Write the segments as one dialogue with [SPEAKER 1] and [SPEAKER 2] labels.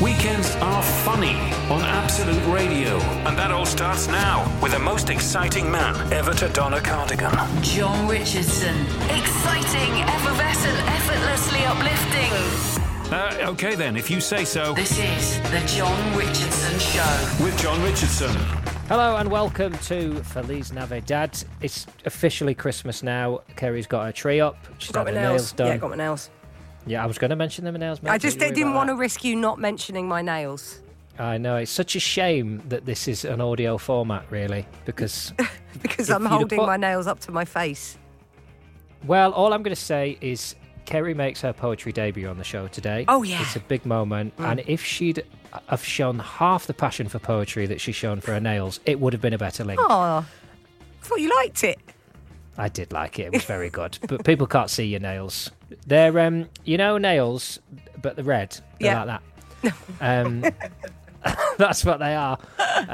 [SPEAKER 1] Weekends are funny on Absolute Radio. And that all starts now with the most exciting man ever to don a cardigan.
[SPEAKER 2] John Richardson. Exciting, effervescent, effortlessly uplifting.
[SPEAKER 1] Okay then, if you say so.
[SPEAKER 2] This is the John Richardson Show.
[SPEAKER 1] With John Richardson.
[SPEAKER 3] Hello and welcome to Feliz Navidad. It's officially Christmas now. Kerry's got her tree up. She's
[SPEAKER 4] got
[SPEAKER 3] had
[SPEAKER 4] my
[SPEAKER 3] her
[SPEAKER 4] nails.
[SPEAKER 3] nails done.
[SPEAKER 4] Yeah, got my nails.
[SPEAKER 3] Yeah, I was going to mention them nails, mate.
[SPEAKER 4] I just didn't want to risk you not mentioning my nails.
[SPEAKER 3] I know, it's such a shame that this is an audio format, really, because...
[SPEAKER 4] because I'm holding my nails up to my face.
[SPEAKER 3] Well, all I'm going to say is Kerry makes her poetry debut on the show today.
[SPEAKER 4] Oh, yeah.
[SPEAKER 3] It's a big moment, and if she'd have shown half the passion for poetry that she's shown for her nails, it would have been a better link.
[SPEAKER 4] Oh, I thought you liked it.
[SPEAKER 3] I did like it. It was very good. But people can't see your nails. They're, you know, nails, but they're red. They're like that. That's what they are.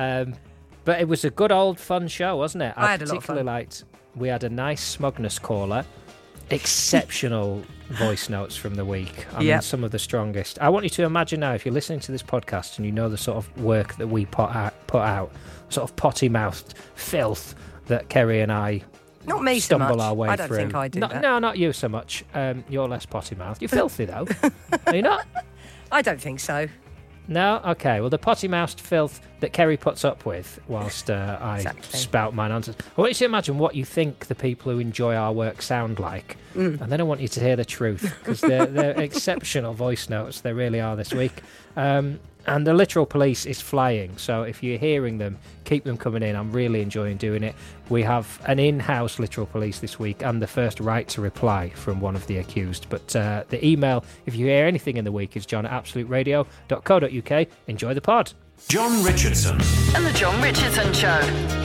[SPEAKER 3] But it was a good old fun show, wasn't it?
[SPEAKER 4] I had a lot of fun.
[SPEAKER 3] particularly liked. We had a nice smugness caller. Exceptional voice notes from the week. I mean, some of the strongest. I want you to imagine now, if you're listening to this podcast and you know the sort of work that we put out, sort of potty-mouthed filth that Kerry and I...
[SPEAKER 4] Not me
[SPEAKER 3] stumble
[SPEAKER 4] so much.
[SPEAKER 3] our way
[SPEAKER 4] I don't
[SPEAKER 3] through.
[SPEAKER 4] think I do that.
[SPEAKER 3] No, not you so much. You're less potty-mouthed. You're filthy, though. Are you not?
[SPEAKER 4] I don't think so.
[SPEAKER 3] No? Okay. Well, the potty-mouthed filth that Kerry puts up with whilst I spout my nonsense. I want you to imagine what you think the people who enjoy our work sound like. And then I want you to hear the truth, because they're exceptional voice notes. They really are this week. And the literal police is flying, so if you're hearing them, keep them coming in. I'm really enjoying doing it. We have an in-house literal police this week and the first right to reply from one of the accused. But the email, if you hear anything in the week, is john@absoluteradio.co.uk. Enjoy the pod.
[SPEAKER 1] John Richardson.
[SPEAKER 2] And the John Richardson Show.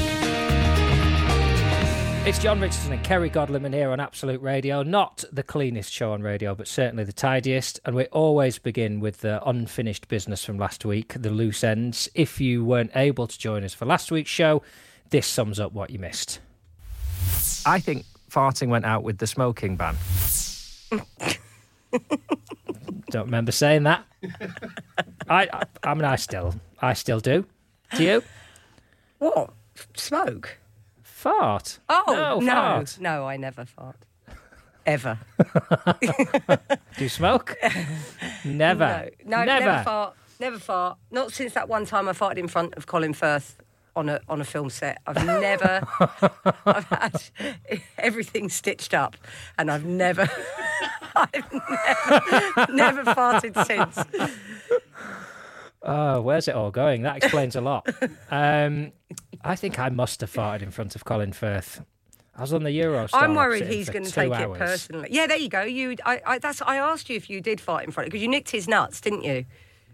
[SPEAKER 3] It's John Richardson and Kerry Godliman here on Absolute Radio. Not the cleanest show on radio, but certainly the tidiest. And we always begin with the unfinished business from last week, the loose ends. If you weren't able to join us for last week's show, this sums up what you missed. I think farting went out with the smoking ban. Don't remember saying that. I mean, I still do. Do you?
[SPEAKER 4] What? Smoke?
[SPEAKER 3] Fart?
[SPEAKER 4] Oh, no.
[SPEAKER 3] Fart.
[SPEAKER 4] No, I never fart. Ever.
[SPEAKER 3] Do you smoke? Never.
[SPEAKER 4] No, never fart. Never fart. Not since that one time I farted in front of Colin Firth on a film set. I've had everything stitched up, and I've never farted since.
[SPEAKER 3] Oh, where's it all going? That explains a lot. I think I must have farted in front of Colin Firth. I was on the Eurostar.
[SPEAKER 4] I'm worried he's going to take it personally. Yeah, there you go. I asked you if you did fart in front, because you nicked his nuts, didn't you?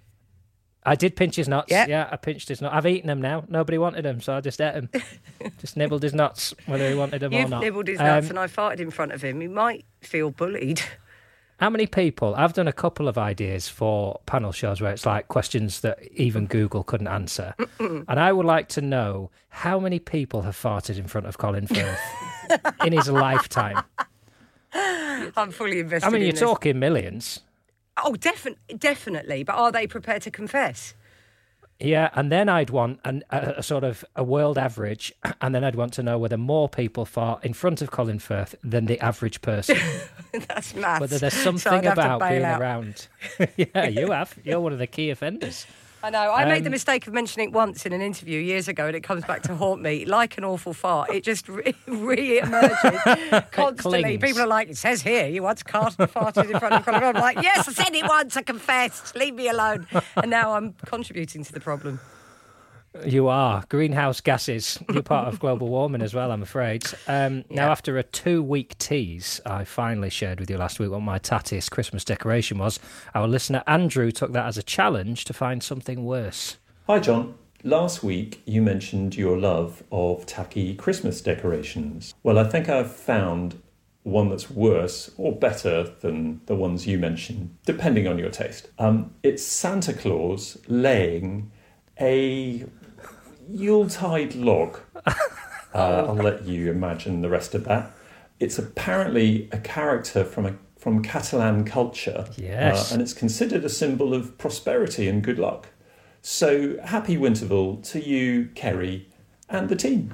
[SPEAKER 3] I did pinch his nuts. Yeah, I pinched his nuts. I've eaten them now. Nobody wanted them, so I just ate them. Just nibbled his nuts, whether he wanted them or not.
[SPEAKER 4] You've nibbled his nuts, and I farted in front of him. He might feel bullied.
[SPEAKER 3] How many people... I've done a couple of ideas for panel shows where it's like questions that even Google couldn't answer. And I would like to know how many people have farted in front of Colin Firth in his lifetime.
[SPEAKER 4] I'm fully invested
[SPEAKER 3] I mean,
[SPEAKER 4] in
[SPEAKER 3] you're
[SPEAKER 4] this.
[SPEAKER 3] talking millions.
[SPEAKER 4] Oh, definitely. But are they prepared to confess?
[SPEAKER 3] Yeah, and then I'd want a sort of a world average, and then I'd want to know whether more people fart in front of Colin Firth than the average person.
[SPEAKER 4] That's maths.
[SPEAKER 3] Whether there's
[SPEAKER 4] So
[SPEAKER 3] something
[SPEAKER 4] I'd have to
[SPEAKER 3] about
[SPEAKER 4] bail
[SPEAKER 3] being
[SPEAKER 4] out.
[SPEAKER 3] around. Yeah, you have. You're one of the key offenders.
[SPEAKER 4] I know. I made the mistake of mentioning it once in an interview years ago, and it comes back to haunt me like an awful fart. It just re-emerges constantly.
[SPEAKER 3] clings.
[SPEAKER 4] People are like, it says here, you once farted in front of Colin Firth. I'm like, yes, I said it once, I confessed. Leave me alone. And now I'm contributing to the problem.
[SPEAKER 3] You are. Greenhouse gases. You're part of global warming as well, I'm afraid. Now, after a 2-week tease, I finally shared with you last week what my tattiest Christmas decoration was. Our listener Andrew took that as a challenge to find something worse.
[SPEAKER 5] Hi, John. Last week, you mentioned your love of tacky Christmas decorations. Well, I think I've found one that's worse or better than the ones you mentioned, depending on your taste. It's Santa Claus laying a Yuletide log. I'll let you imagine the rest of that. It's apparently a character from a from Catalan culture.
[SPEAKER 3] Yes.
[SPEAKER 5] And it's considered a symbol of prosperity and good luck. So happy Winterval to you, Kerry, and the team.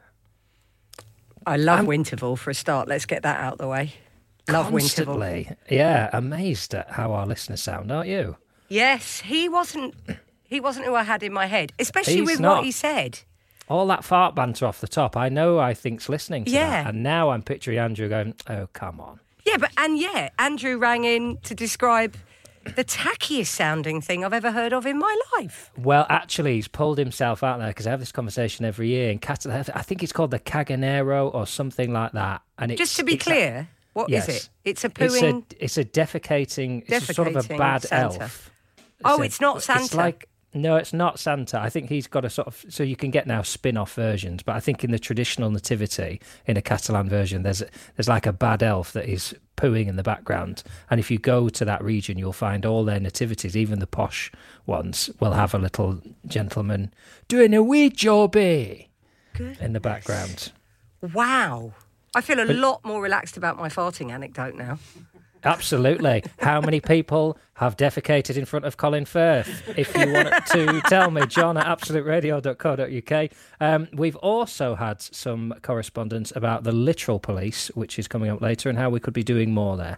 [SPEAKER 4] I love Winterval for a start. Let's get that out of the way. Love
[SPEAKER 3] Constantly.
[SPEAKER 4] Winterval.
[SPEAKER 3] Yeah, amazed at how our listeners sound, aren't you?
[SPEAKER 4] Yes, he wasn't who I had in my head, especially
[SPEAKER 3] He's
[SPEAKER 4] with
[SPEAKER 3] not.
[SPEAKER 4] what he said.
[SPEAKER 3] All that fart banter off the top, I know I think's listening to
[SPEAKER 4] Yeah.
[SPEAKER 3] that. And now I'm picturing Andrew going, oh, come on.
[SPEAKER 4] Yeah, Andrew rang in to describe the tackiest sounding thing I've ever heard of in my life.
[SPEAKER 3] Well, actually, he's pulled himself out there because I have this conversation every year. In Catalan, I think it's called the Caganero or something like that. And
[SPEAKER 4] Just to be clear, what is it? It's a pooing...
[SPEAKER 3] It's a defecating... It's sort of a bad
[SPEAKER 4] Santa.
[SPEAKER 3] elf.
[SPEAKER 4] It's not Santa.
[SPEAKER 3] It's like... No, it's not Santa. I think he's got a sort of... So you can get now spin-off versions, but I think in the traditional nativity, in a Catalan version, there's like a bad elf that is pooing in the background. And if you go to that region, you'll find all their nativities, even the posh ones, will have a little gentleman doing a wee jobby in the background.
[SPEAKER 4] Wow. I feel a lot more relaxed about my farting anecdote now.
[SPEAKER 3] Absolutely. How many people have defecated in front of Colin Firth? If you want to tell me, John at absoluteradio.co.uk. We've also had some correspondence about the literal police, which is coming up later, and how we could be doing more there.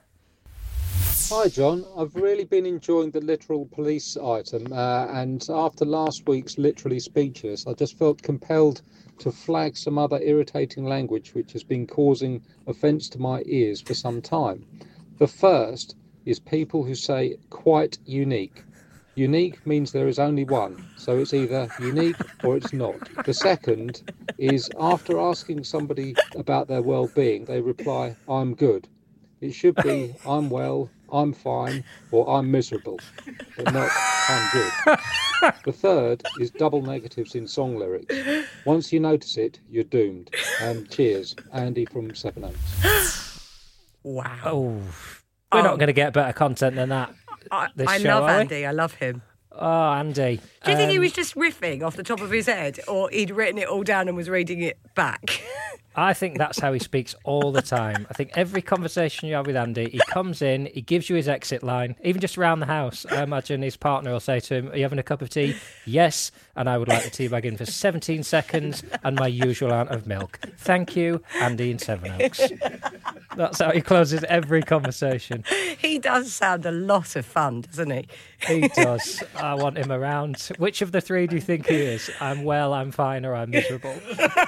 [SPEAKER 6] Hi John, I've really been enjoying the literal police item, and after last week's Literally Speechless, I just felt compelled to flag some other irritating language which has been causing offence to my ears for some time. The first is people who say quite unique. Unique means there is only one, so it's either unique or it's not. The second is after asking somebody about their well-being, they reply, I'm good. It should be, I'm well, I'm fine, or I'm miserable, but not, I'm good. The third is double negatives in song lyrics. Once you notice it, you're doomed. And cheers, Andy from Seven Oaks.
[SPEAKER 4] Wow.
[SPEAKER 3] Oh, we're not going to get better content than that.
[SPEAKER 4] I
[SPEAKER 3] show,
[SPEAKER 4] love
[SPEAKER 3] are we?
[SPEAKER 4] Andy. I love him.
[SPEAKER 3] Oh, Andy.
[SPEAKER 4] Do you think he was just riffing off the top of his head, or he'd written it all down and was reading it back?
[SPEAKER 3] I think that's how he speaks all the time. I think every conversation you have with Andy, he comes in, he gives you his exit line, even just around the house. I imagine his partner will say to him, are you having a cup of tea? Yes, and I would like the tea bag in for 17 seconds and my usual amount of milk. Thank you, Andy in Seven Oaks. That's how he closes every conversation.
[SPEAKER 4] He does sound a lot of fun, doesn't he?
[SPEAKER 3] He does. I want him around. Which of the three do you think he is? I'm well, I'm fine, or I'm miserable?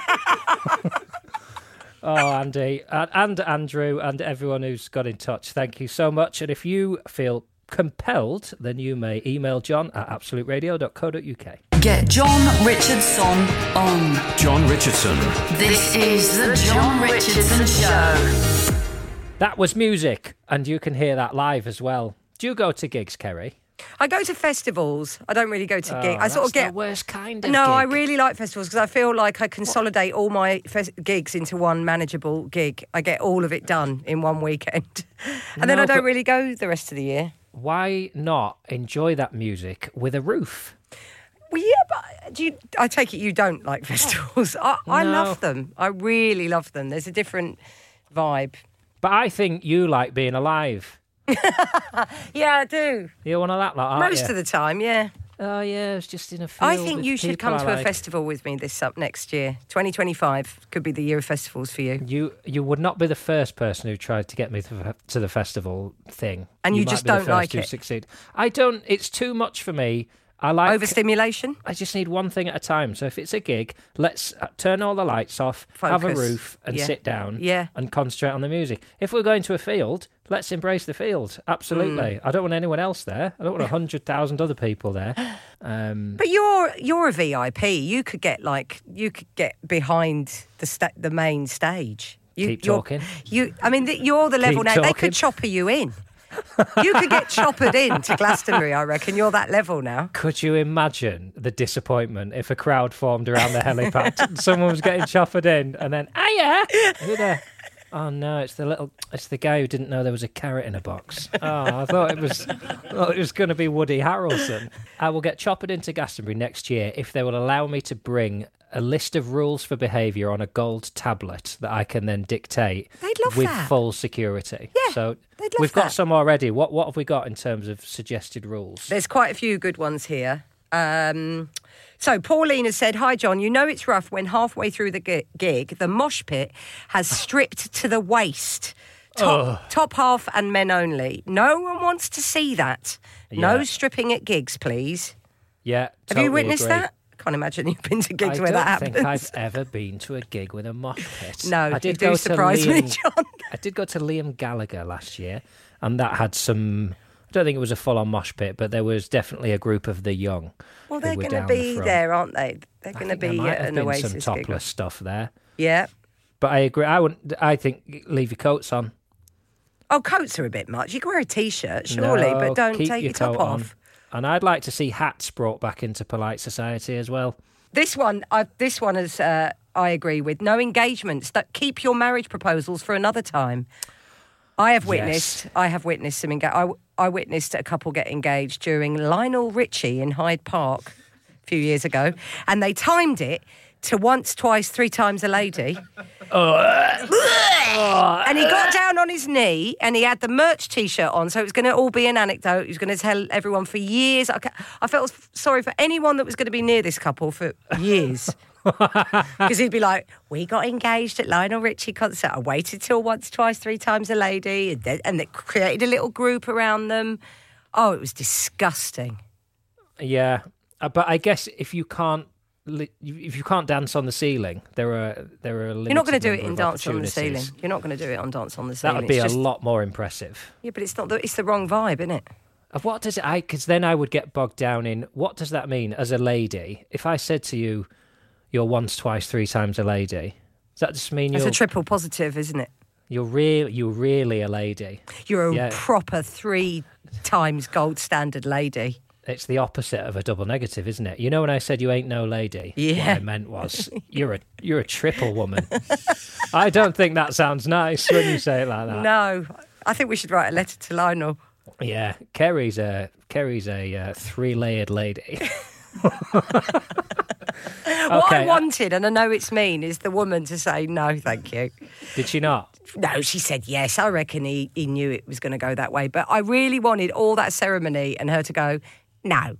[SPEAKER 3] Oh, Andy, and Andrew, and everyone who's got in touch, thank you so much. And if you feel compelled, then you may email John at absoluteradio.co.uk.
[SPEAKER 2] Get John Richardson on.
[SPEAKER 1] John Richardson.
[SPEAKER 2] This is the John Richardson Show.
[SPEAKER 3] That was music, and you can hear that live as well. Do you go to gigs, Kerry?
[SPEAKER 4] I go to festivals. I don't really go to gigs. I sort of get
[SPEAKER 3] the worst kind of
[SPEAKER 4] No,
[SPEAKER 3] gig.
[SPEAKER 4] I really like festivals because I feel like I consolidate all my gigs into one manageable gig. I get all of it done in one weekend. And then
[SPEAKER 3] No,
[SPEAKER 4] I don't
[SPEAKER 3] but-
[SPEAKER 4] really go the rest of the year.
[SPEAKER 3] Why not enjoy that music with a roof?
[SPEAKER 4] Well, yeah, but I take it you don't like festivals. I
[SPEAKER 3] No.
[SPEAKER 4] love them. I really love them. There's a different vibe.
[SPEAKER 3] But I think you like being alive.
[SPEAKER 4] Yeah, I do.
[SPEAKER 3] You're one of that lot, aren't
[SPEAKER 4] Most
[SPEAKER 3] you?
[SPEAKER 4] of the time, yeah.
[SPEAKER 3] Oh, yeah, it's just in a field
[SPEAKER 4] I think
[SPEAKER 3] with
[SPEAKER 4] you should
[SPEAKER 3] people
[SPEAKER 4] come
[SPEAKER 3] I
[SPEAKER 4] to a
[SPEAKER 3] like.
[SPEAKER 4] festival with me next year. 2025 could be the year of festivals for you.
[SPEAKER 3] You would not be the first person who tried to get me to the festival thing.
[SPEAKER 4] And you
[SPEAKER 3] might
[SPEAKER 4] just
[SPEAKER 3] be the
[SPEAKER 4] don't
[SPEAKER 3] first
[SPEAKER 4] like
[SPEAKER 3] to
[SPEAKER 4] it?
[SPEAKER 3] succeed. I don't. It's too much for me. I like
[SPEAKER 4] Overstimulation?
[SPEAKER 3] I just need one thing at a time. So if it's a gig, let's turn all the lights off, have a
[SPEAKER 4] Focus.
[SPEAKER 3] roof, and
[SPEAKER 4] Yeah.
[SPEAKER 3] sit down
[SPEAKER 4] Yeah.
[SPEAKER 3] and concentrate on the music. If we're going to a field, let's embrace the field. Absolutely. I don't want anyone else there. I don't want 100,000 other people there.
[SPEAKER 4] But you're a VIP. You could get behind the main stage.
[SPEAKER 3] Keep
[SPEAKER 4] you're-
[SPEAKER 3] talking.
[SPEAKER 4] You're the level
[SPEAKER 3] Keep
[SPEAKER 4] now. They
[SPEAKER 3] talking.
[SPEAKER 4] could chopper you in. You could get choppered in to Glastonbury, I reckon. You're that level now.
[SPEAKER 3] Could you imagine the disappointment if a crowd formed around the helipad and someone was getting choppered in and then, hiya! Who there? Oh no, it's the guy who didn't know there was a carrot in a box. Oh, I thought it was going to be Woody Harrelson. I will get choppered into Glastonbury next year if they will allow me to bring a list of rules for behaviour on a gold tablet that I can then dictate
[SPEAKER 4] They'd love
[SPEAKER 3] with
[SPEAKER 4] that.
[SPEAKER 3] full security.
[SPEAKER 4] Yeah,
[SPEAKER 3] So
[SPEAKER 4] they'd love
[SPEAKER 3] we've got
[SPEAKER 4] that.
[SPEAKER 3] some already. What have we got in terms of suggested rules?
[SPEAKER 4] There's quite a few good ones here. So Pauline has said, "Hi John, you know it's rough when halfway through the gig, the mosh pit has stripped to the waist. Top half and men only. No one wants to see that. No
[SPEAKER 3] Yeah.
[SPEAKER 4] stripping at gigs, please."
[SPEAKER 3] Yeah,
[SPEAKER 4] Have
[SPEAKER 3] totally
[SPEAKER 4] you witnessed
[SPEAKER 3] agree.
[SPEAKER 4] that? I can't imagine you've been to gigs
[SPEAKER 3] I
[SPEAKER 4] where
[SPEAKER 3] don't
[SPEAKER 4] that happens.
[SPEAKER 3] think I've ever been to a gig with a mosh pit.
[SPEAKER 4] No,
[SPEAKER 3] I did
[SPEAKER 4] you
[SPEAKER 3] go
[SPEAKER 4] do
[SPEAKER 3] to
[SPEAKER 4] surprise me,
[SPEAKER 3] Liam-
[SPEAKER 4] John.
[SPEAKER 3] I did go to Liam Gallagher last year, and that had some. I don't think it was a full-on mosh pit, but there was definitely a group of the young.
[SPEAKER 4] Well,
[SPEAKER 3] who
[SPEAKER 4] they're
[SPEAKER 3] were
[SPEAKER 4] going to
[SPEAKER 3] down the
[SPEAKER 4] be
[SPEAKER 3] front.
[SPEAKER 4] there, aren't they? They're
[SPEAKER 3] I
[SPEAKER 4] going to
[SPEAKER 3] think there
[SPEAKER 4] be
[SPEAKER 3] might
[SPEAKER 4] at
[SPEAKER 3] have
[SPEAKER 4] an
[SPEAKER 3] been
[SPEAKER 4] Oasis
[SPEAKER 3] some
[SPEAKER 4] gig.
[SPEAKER 3] topless stuff there.
[SPEAKER 4] Yeah.
[SPEAKER 3] But I agree. I think leave your coats on.
[SPEAKER 4] Oh, coats are a bit much. You can wear a T-shirt, surely,
[SPEAKER 3] No,
[SPEAKER 4] but don't
[SPEAKER 3] keep
[SPEAKER 4] take your top
[SPEAKER 3] coat on.
[SPEAKER 4] off.
[SPEAKER 3] And I'd like to see hats brought back into polite society as well.
[SPEAKER 4] This one is, I agree with. No engagements. Keep your marriage proposals for another time. I have witnessed some I witnessed a couple get engaged during Lionel Richie in Hyde Park a few years ago, and they timed it to once, twice, three times a lady. And he got down on his knee and he had the merch T-shirt on, so it was going to all be an anecdote. He was going to tell everyone for years. I felt sorry for anyone that was going to be near this couple for years. Because he'd be like, "We got engaged at Lionel Richie concert. I waited till once, twice, three times a lady," and they created a little group around them. Oh, it was disgusting.
[SPEAKER 3] Yeah, but I guess if you can't dance on the ceiling, there are
[SPEAKER 4] You're not going to do it in Dance on the
[SPEAKER 3] opportunities.
[SPEAKER 4] Ceiling. You're not going to do it on Dance on the
[SPEAKER 3] That
[SPEAKER 4] Ceiling.
[SPEAKER 3] would be
[SPEAKER 4] It's
[SPEAKER 3] a lot more impressive.
[SPEAKER 4] Yeah, but it's not. It's the wrong vibe, isn't it?
[SPEAKER 3] What does it? Because then I would get bogged down in what does that mean as a lady? If I said to you, "You're once, twice, three times a lady," does that just mean
[SPEAKER 4] It's
[SPEAKER 3] you're
[SPEAKER 4] a triple positive, isn't it?
[SPEAKER 3] you're really a lady?
[SPEAKER 4] You're a
[SPEAKER 3] Yeah.
[SPEAKER 4] proper 3 times gold standard lady.
[SPEAKER 3] It's the opposite of a double negative, isn't it? You know when I said you ain't no lady,
[SPEAKER 4] Yeah.
[SPEAKER 3] what I meant was you're a triple woman. I don't think that sounds nice when you say it like that.
[SPEAKER 4] No, I think we should write a letter to Lionel.
[SPEAKER 3] Yeah, Kerry's a 3-layered lady.
[SPEAKER 4] What I wanted, and I know it's mean, is the woman to say no, thank you.
[SPEAKER 3] Did she not?
[SPEAKER 4] No, she said yes. I reckon he knew it was going to go that way. But I really wanted all that ceremony and her to go, no.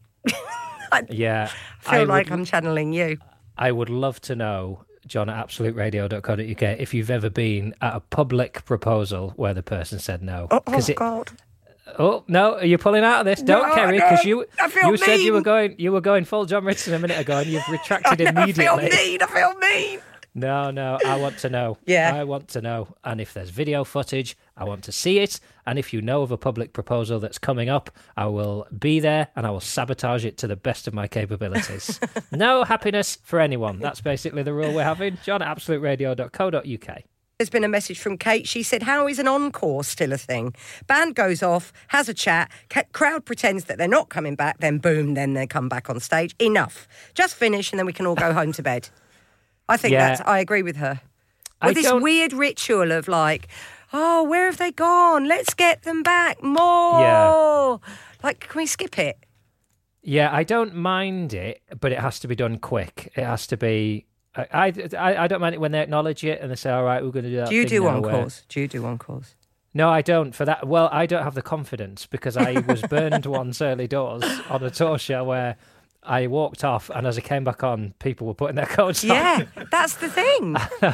[SPEAKER 3] Yeah.
[SPEAKER 4] I feel like I'm channeling you.
[SPEAKER 3] I would love to know, John at absoluteradio.co.uk, if you've ever been at a public proposal where the person said no.
[SPEAKER 4] Oh, God.
[SPEAKER 3] Oh no! Are you pulling out of this? Don't,
[SPEAKER 4] No,
[SPEAKER 3] Kerry,
[SPEAKER 4] no,
[SPEAKER 3] because you
[SPEAKER 4] I feel
[SPEAKER 3] said you
[SPEAKER 4] mean.
[SPEAKER 3] were going full John Richardson a minute ago, and you've retracted immediately.
[SPEAKER 4] I feel mean.
[SPEAKER 3] No, I want to know.
[SPEAKER 4] Yeah.
[SPEAKER 3] I want to know. And if there's video footage, I want to see it. And if you know of a public proposal that's coming up, I will be there and I will sabotage it to the best of my capabilities. No happiness for anyone. That's basically the rule we're having. John at absoluteradio.co.uk.
[SPEAKER 4] There's been a message from Kate. She said, how is an encore still a thing? Band goes off, has a chat, crowd pretends that they're not coming back, then boom, then they come back on stage. Enough. Just finish and then we can all go home to bed. I think I agree with her. With this weird ritual of like, oh, where have they gone? Let's get them back more.
[SPEAKER 3] Yeah.
[SPEAKER 4] Like, can we skip it?
[SPEAKER 3] Yeah, I don't mind it, but it has to be done quick. It has to be... I don't mind it when they acknowledge it and they say, all right, we're going to do that.
[SPEAKER 4] Do you
[SPEAKER 3] thing
[SPEAKER 4] do
[SPEAKER 3] now
[SPEAKER 4] encores? Do you do encores?
[SPEAKER 3] No, I don't. For that, well, I don't have the confidence because I was burned once early doors on a tour show where I walked off and as I came back on, people were putting their coats on.
[SPEAKER 4] Yeah, that's the thing.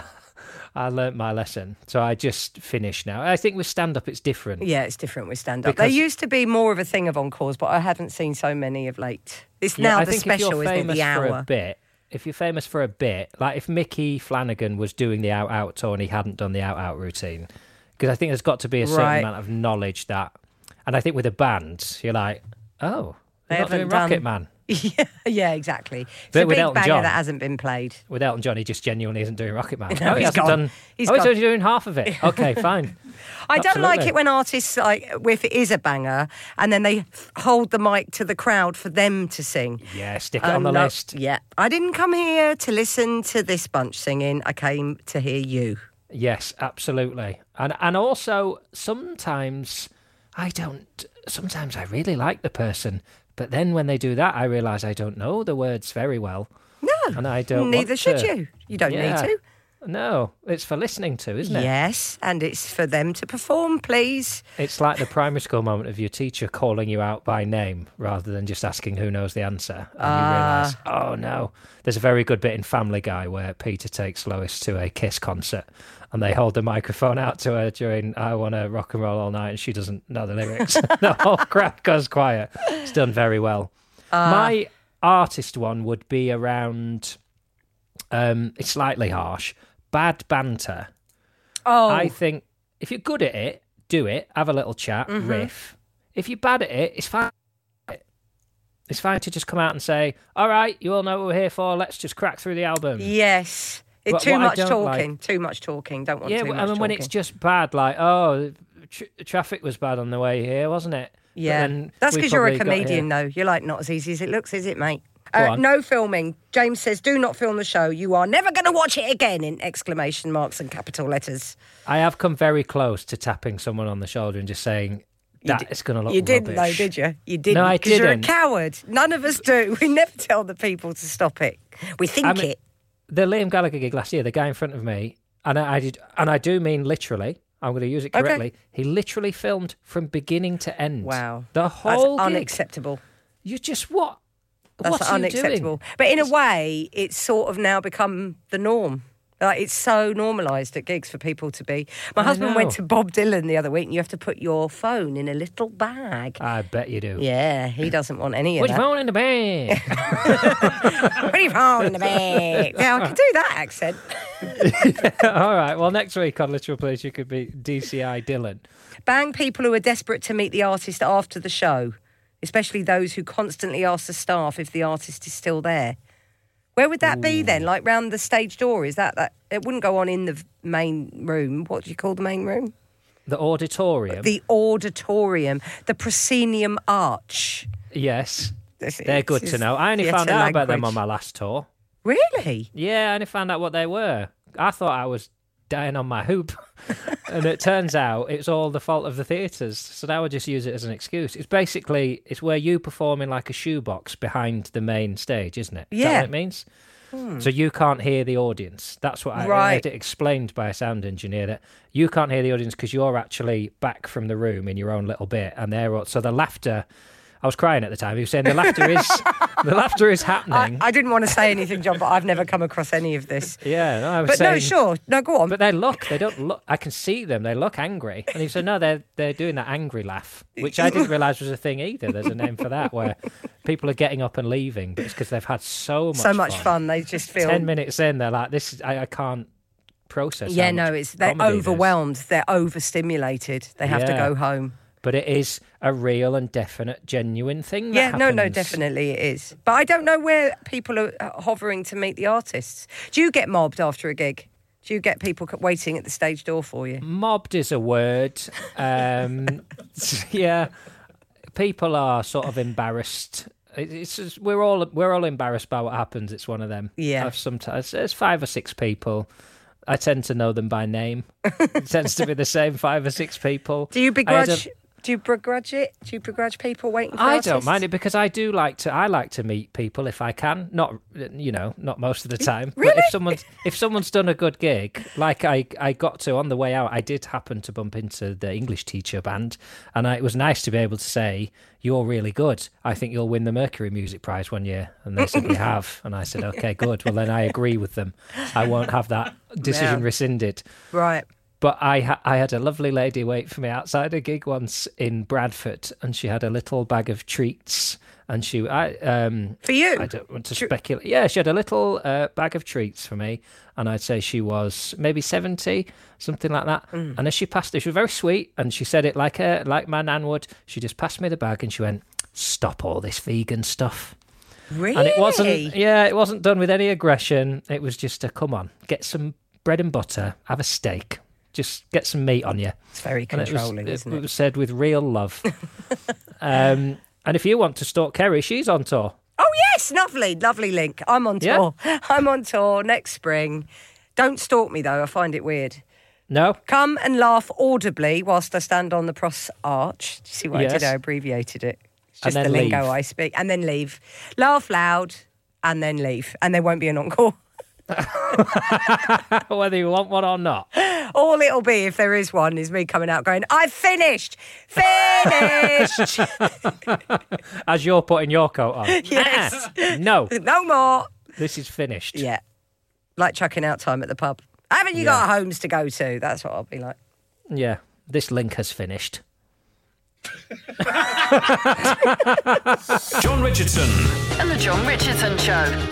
[SPEAKER 3] I learnt my lesson. So I just finished now. I think with stand-up, it's different.
[SPEAKER 4] Yeah, it's different with stand-up.
[SPEAKER 3] Because-
[SPEAKER 4] There used to be more of a thing of encores, but I haven't seen so many of late. It's now
[SPEAKER 3] I
[SPEAKER 4] the
[SPEAKER 3] think
[SPEAKER 4] special,
[SPEAKER 3] if you're
[SPEAKER 4] isn't it?
[SPEAKER 3] famous
[SPEAKER 4] The
[SPEAKER 3] for
[SPEAKER 4] hour.
[SPEAKER 3] a bit, if you're famous for a bit, like if Mickey Flanagan was doing the out-out tour and he hadn't done the out-out routine, because I think there's got to be a certain
[SPEAKER 4] Right.
[SPEAKER 3] amount of knowledge that, and I think with a band, you're like, oh,
[SPEAKER 4] They
[SPEAKER 3] they're not doing
[SPEAKER 4] haven't
[SPEAKER 3] Rocket
[SPEAKER 4] done-
[SPEAKER 3] Man.
[SPEAKER 4] Yeah, exactly. It's
[SPEAKER 3] But
[SPEAKER 4] a
[SPEAKER 3] with
[SPEAKER 4] big
[SPEAKER 3] Elton
[SPEAKER 4] banger
[SPEAKER 3] John-
[SPEAKER 4] that hasn't been played.
[SPEAKER 3] With Elton John, he just genuinely isn't doing Rocket Man.
[SPEAKER 4] No,
[SPEAKER 3] he
[SPEAKER 4] he's
[SPEAKER 3] hasn't
[SPEAKER 4] gone.
[SPEAKER 3] done.
[SPEAKER 4] He's
[SPEAKER 3] He's
[SPEAKER 4] gone.
[SPEAKER 3] only doing half of it. Okay, fine.
[SPEAKER 4] I don't like
[SPEAKER 3] Absolutely.
[SPEAKER 4] it when artists, like, if it is a banger, and then they hold the mic to the crowd for them to sing.
[SPEAKER 3] Yeah, stick it on the
[SPEAKER 4] No,
[SPEAKER 3] list.
[SPEAKER 4] Yeah. I didn't come here to listen to this bunch singing. I came to hear you.
[SPEAKER 3] Yes, absolutely. And also sometimes sometimes I really like the person, but then when they do that, I realise I don't know the words very well. And I don't
[SPEAKER 4] Neither
[SPEAKER 3] want
[SPEAKER 4] should
[SPEAKER 3] to.
[SPEAKER 4] you. You don't need to.
[SPEAKER 3] No, it's for listening to, isn't it?
[SPEAKER 4] Yes, and it's for them to perform, please.
[SPEAKER 3] It's like the primary school moment of your teacher calling you out by name rather than just asking who knows the answer. And you realise, oh no. There's a very good bit in Family Guy where Peter takes Lois to a Kiss concert and they hold the microphone out to her during I Wanna Rock and Roll All Night and she doesn't know the lyrics. The whole crowd goes quiet. It's done very well. My artist one would be around, it's slightly harsh, bad banter.
[SPEAKER 4] Oh.
[SPEAKER 3] I think if you're good at it, do it. Have a little chat, riff. If you're bad at it, it's fine. It's fine to just come out and say, all right, you all know what we're here for. Let's just crack through the album.
[SPEAKER 4] Yes. It's too much talking. Too much talking. Don't want too much talking.
[SPEAKER 3] Yeah, when it's just bad, like, oh, traffic was bad on the way here, wasn't it?
[SPEAKER 4] Yeah. That's because you're a comedian, though. You're like, not as easy as it looks, is it, mate? No filming. James says, do not film the show. You are never going to watch it again, in exclamation marks and capital letters.
[SPEAKER 3] I have come very close to tapping someone on the shoulder and just saying, it's going to look rubbish.
[SPEAKER 4] You didn't, though, did you? You didn't.
[SPEAKER 3] No, I didn't.
[SPEAKER 4] Because you're a coward. None of us do. We never tell the people to stop it. We think it.
[SPEAKER 3] The Liam Gallagher gig last year, the guy in front of me, and I do mean literally, I'm going to use it correctly, okay. He literally filmed from beginning to end.
[SPEAKER 4] Wow.
[SPEAKER 3] The whole
[SPEAKER 4] That's
[SPEAKER 3] gig.
[SPEAKER 4] Unacceptable.
[SPEAKER 3] You just, what?
[SPEAKER 4] That's
[SPEAKER 3] What's
[SPEAKER 4] unacceptable. But in a way, it's sort of now become the norm. Like, it's so normalised at gigs for people to be. My husband went to Bob Dylan the other week and you have to put your phone in a little bag.
[SPEAKER 3] I bet you do.
[SPEAKER 4] Yeah, he doesn't want any of
[SPEAKER 3] Put
[SPEAKER 4] that.
[SPEAKER 3] your phone in the bag.
[SPEAKER 4] Put your phone in the bag. Yeah, I can do that accent.
[SPEAKER 3] All right, well, next week on Literal Police, you could be DCI Dylan.
[SPEAKER 4] Bang people who are desperate to meet the artist after the show, especially those who constantly ask the staff if the artist is still there. Where would that be then? Like round the stage door? Is that it wouldn't go on in the main room. What do you call the main room?
[SPEAKER 3] The auditorium.
[SPEAKER 4] The auditorium. The proscenium arch.
[SPEAKER 3] Yes. They're good to know. I only found out about them on my last tour.
[SPEAKER 4] Really?
[SPEAKER 3] Yeah, I only found out what they were. I thought I was dying on my hoop. And it turns out it's all the fault of the theatres. So now I just use it as an excuse. It's where you perform in like a shoebox behind the main stage, isn't it?
[SPEAKER 4] Yeah.
[SPEAKER 3] Is that what it means? So you can't hear the audience. That's what I had it explained by a sound engineer, that you can't hear the audience because you're actually back from the room in your own little bit. And so the laughter... I was crying at the time. He was saying the laughter is happening.
[SPEAKER 4] I didn't want to say anything, John, but I've never come across any of this.
[SPEAKER 3] Yeah, no, I was
[SPEAKER 4] but
[SPEAKER 3] saying...
[SPEAKER 4] no, sure. No, go on.
[SPEAKER 3] But they don't look... I can see them. They look angry. And he said, no, they're doing that angry laugh, which I didn't realise was a thing either. There's a name for that, where people are getting up and leaving, but it's because they've had so much fun.
[SPEAKER 4] They just feel...
[SPEAKER 3] 10 minutes in, they're like, I can't process.
[SPEAKER 4] Yeah, no, they're overwhelmed. They're overstimulated. They have to go home.
[SPEAKER 3] But it is a real and definite, genuine thing that
[SPEAKER 4] happens.
[SPEAKER 3] No,
[SPEAKER 4] definitely it is. But I don't know where people are hovering to meet the artists. Do you get mobbed after a gig? Do you get people waiting at the stage door for you?
[SPEAKER 3] Mobbed is a word. Yeah, people are sort of embarrassed. It's just, we're all embarrassed by what happens. It's one of them.
[SPEAKER 4] Yeah.
[SPEAKER 3] Sometimes there's 5 or 6 people. I tend to know them by name. It tends to be the same 5 or 6 people.
[SPEAKER 4] Do you begrudge? Do you begrudge it? Do you begrudge people waiting for artists?
[SPEAKER 3] I don't mind it because I like to meet people if I can. Not most of the time.
[SPEAKER 4] Really?
[SPEAKER 3] But if someone's done a good gig, like I got to on the way out, I did happen to bump into the English teacher band, and it was nice to be able to say, "You're really good. I think you'll win the Mercury Music Prize one year." And they said, "We have." And I said, "Okay, good. Well, then I agree with them. I won't have that decision rescinded."
[SPEAKER 4] Right.
[SPEAKER 3] But I had a lovely lady wait for me outside a gig once in Bradford, and she had a little bag of treats. And for
[SPEAKER 4] you?
[SPEAKER 3] I don't want to speculate. Yeah, she had a little bag of treats for me, and I'd say she was maybe 70, something like that. And as she passed, she was very sweet, and she said it like my nan would. She just passed me the bag, and she went, "Stop all this vegan stuff."
[SPEAKER 4] Really?
[SPEAKER 3] And it wasn't done with any aggression. It was just come on, get some bread and butter, have a steak. Just get some meat on you.
[SPEAKER 4] It's very controlling, isn't it?
[SPEAKER 3] It was said with real love. And if you want to stalk Kerry, she's on tour.
[SPEAKER 4] Oh, yes. Lovely link. I'm on tour. Yeah. I'm on tour next spring. Don't stalk me, though. I find it weird.
[SPEAKER 3] No.
[SPEAKER 4] Come and laugh audibly whilst I stand on the Pros Arch. Do you see what I did? I abbreviated it. It's just the lingo I speak. And then leave. Laugh loud. and then leave, and there won't be an encore.
[SPEAKER 3] Whether you want one or not.
[SPEAKER 4] All it'll be, if there is one, is me coming out going, I've finished! Finished!
[SPEAKER 3] As you're putting your coat on.
[SPEAKER 4] Yes.
[SPEAKER 3] No.
[SPEAKER 4] No more.
[SPEAKER 3] This is finished.
[SPEAKER 4] Yeah. Like chucking out time at the pub. Haven't you got homes to go to? That's what I'll be like.
[SPEAKER 3] Yeah. This link has finished.
[SPEAKER 1] John Richardson.
[SPEAKER 2] And the John Richardson Show.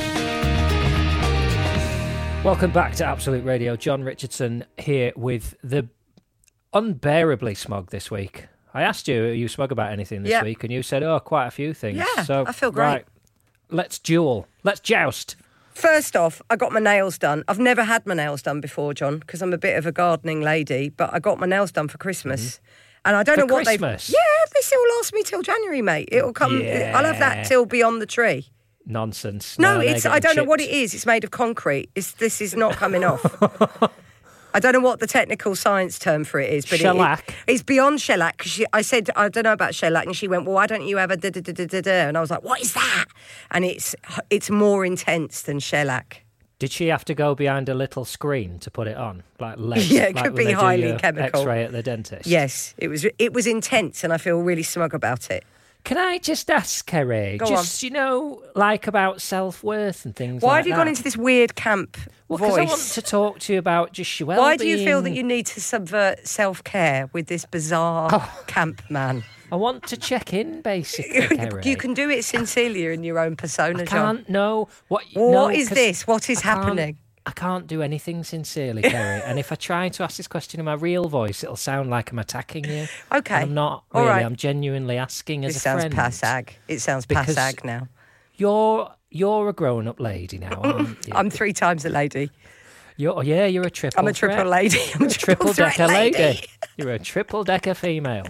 [SPEAKER 3] Welcome back to Absolute Radio. John Richardson here with the unbearably smug this week. I asked you, are you smug about anything this week? And you said, quite a few things.
[SPEAKER 4] Yeah,
[SPEAKER 3] so,
[SPEAKER 4] I feel great.
[SPEAKER 3] Right, let's duel. Let's joust.
[SPEAKER 4] First off, I got my nails done. I've never had my nails done before, John, because I'm a bit of a gardening lady, but I got my nails done for Christmas. And I don't know what
[SPEAKER 3] Christmas?
[SPEAKER 4] they still last me till January, mate. It'll come.
[SPEAKER 3] Yeah.
[SPEAKER 4] I'll have that till beyond the tree.
[SPEAKER 3] Nonsense.
[SPEAKER 4] No,
[SPEAKER 3] they're
[SPEAKER 4] it's. I don't
[SPEAKER 3] getting
[SPEAKER 4] know what it
[SPEAKER 3] chipped.
[SPEAKER 4] is. It's made of concrete. This is not coming off. I don't know what the technical science term for it is, but
[SPEAKER 3] shellac.
[SPEAKER 4] It's beyond shellac. 'Cause I said I don't know about shellac, and she went, "Well, why don't you have a da-da-da-da-da-da?" And I was like, "What is that?" And it's more intense than shellac.
[SPEAKER 3] Did she have to go behind a little screen to put it on, like lead?
[SPEAKER 4] Yeah, it
[SPEAKER 3] like
[SPEAKER 4] could
[SPEAKER 3] when
[SPEAKER 4] be
[SPEAKER 3] they do
[SPEAKER 4] highly
[SPEAKER 3] your
[SPEAKER 4] chemical.
[SPEAKER 3] X-ray at the dentist.
[SPEAKER 4] Yes, it was intense, and I feel really smug about it.
[SPEAKER 3] Can I just ask, Kerry,
[SPEAKER 4] Go
[SPEAKER 3] just, like about self-worth and things
[SPEAKER 4] Why
[SPEAKER 3] like
[SPEAKER 4] have you
[SPEAKER 3] that?
[SPEAKER 4] gone into this weird camp
[SPEAKER 3] Well, because I want
[SPEAKER 4] voice?
[SPEAKER 3] to talk to you about just your well-being.
[SPEAKER 4] Why do you feel that you need to subvert self-care with this bizarre camp man?
[SPEAKER 3] I want to check in, basically, Kerry.
[SPEAKER 4] You can do it sincerely in your own persona,
[SPEAKER 3] I
[SPEAKER 4] John.
[SPEAKER 3] can't know what...
[SPEAKER 4] What is this? What is happening?
[SPEAKER 3] I can't do anything sincerely, Kerry. And if I try to ask this question in my real voice, it'll sound like I'm attacking you.
[SPEAKER 4] Okay.
[SPEAKER 3] And I'm not
[SPEAKER 4] All
[SPEAKER 3] really.
[SPEAKER 4] right.
[SPEAKER 3] I'm genuinely asking as
[SPEAKER 4] This
[SPEAKER 3] a
[SPEAKER 4] sounds
[SPEAKER 3] friend.
[SPEAKER 4] passag. It sounds
[SPEAKER 3] Because
[SPEAKER 4] passag now.
[SPEAKER 3] You're a grown-up lady now, aren't you?
[SPEAKER 4] I'm 3 times a lady.
[SPEAKER 3] You're a triple
[SPEAKER 4] I'm a triple
[SPEAKER 3] threat.
[SPEAKER 4] lady. I'm a
[SPEAKER 3] Triple
[SPEAKER 4] threat
[SPEAKER 3] decker lady. You're a triple decker female.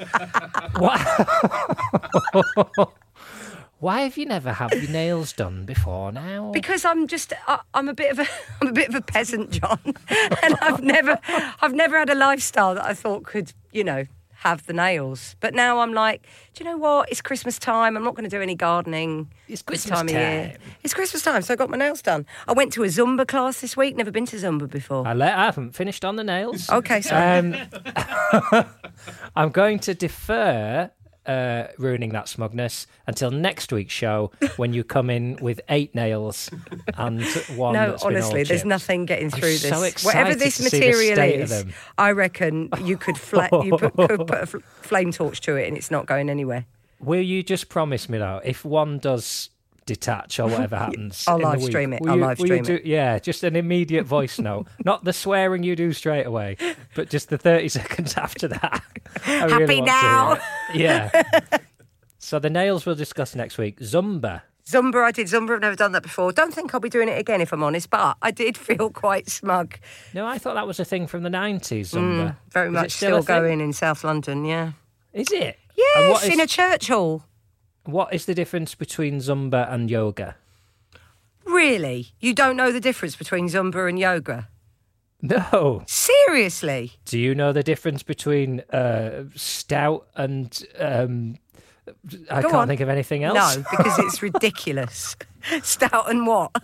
[SPEAKER 3] Why have you never had your nails done before now?
[SPEAKER 4] Because I'm a bit of a peasant, John, and I've never had a lifestyle that I thought could, have the nails. But now I'm like, do you know what? It's Christmas time. I'm not going to do any gardening.
[SPEAKER 3] It's
[SPEAKER 4] this
[SPEAKER 3] Christmas
[SPEAKER 4] time of year.
[SPEAKER 3] time.
[SPEAKER 4] It's Christmas time, so I got my nails done. I went to a Zumba class this week. Never been to Zumba before.
[SPEAKER 3] I haven't finished on the nails.
[SPEAKER 4] Okay, sorry.
[SPEAKER 3] I'm going to defer ruining that smugness until next week's show when you come in with 8 nails and one
[SPEAKER 4] No,
[SPEAKER 3] that's been all
[SPEAKER 4] honestly, there's
[SPEAKER 3] chipped.
[SPEAKER 4] nothing getting through
[SPEAKER 3] so
[SPEAKER 4] this.
[SPEAKER 3] excited
[SPEAKER 4] Whatever this
[SPEAKER 3] to see the
[SPEAKER 4] material
[SPEAKER 3] state of
[SPEAKER 4] is,
[SPEAKER 3] them.
[SPEAKER 4] I reckon you could could put a flame torch to it and it's not going anywhere.
[SPEAKER 3] Will you just promise me though, if one does detach or whatever happens,
[SPEAKER 4] I'll
[SPEAKER 3] in the
[SPEAKER 4] live
[SPEAKER 3] week,
[SPEAKER 4] stream it.
[SPEAKER 3] will
[SPEAKER 4] I'll
[SPEAKER 3] you-
[SPEAKER 4] live
[SPEAKER 3] will you
[SPEAKER 4] stream it.
[SPEAKER 3] Yeah, just an immediate voice note, not the swearing you do straight away, but just the 30 seconds after that. I really
[SPEAKER 4] Happy
[SPEAKER 3] want to
[SPEAKER 4] now.
[SPEAKER 3] hear it. Yeah. So the nails we'll discuss next week. Zumba.
[SPEAKER 4] Zumba, I did Zumba. I've never done that before. Don't think I'll be doing it again if I'm honest, but I did feel quite smug.
[SPEAKER 3] No, I thought that was a thing from the 90s, Zumba.
[SPEAKER 4] Very
[SPEAKER 3] Is it
[SPEAKER 4] much
[SPEAKER 3] still a
[SPEAKER 4] still
[SPEAKER 3] thing?
[SPEAKER 4] going in South London, yeah.
[SPEAKER 3] Is it? And
[SPEAKER 4] Yes, in a church hall.
[SPEAKER 3] what is the difference between Zumba and yoga?
[SPEAKER 4] Really? You don't know the difference between Zumba and yoga?
[SPEAKER 3] No.
[SPEAKER 4] Seriously?
[SPEAKER 3] Do you know the difference between stout and... I
[SPEAKER 4] Go
[SPEAKER 3] can't
[SPEAKER 4] on.
[SPEAKER 3] think of anything else.
[SPEAKER 4] No, because it's ridiculous. Stout and what?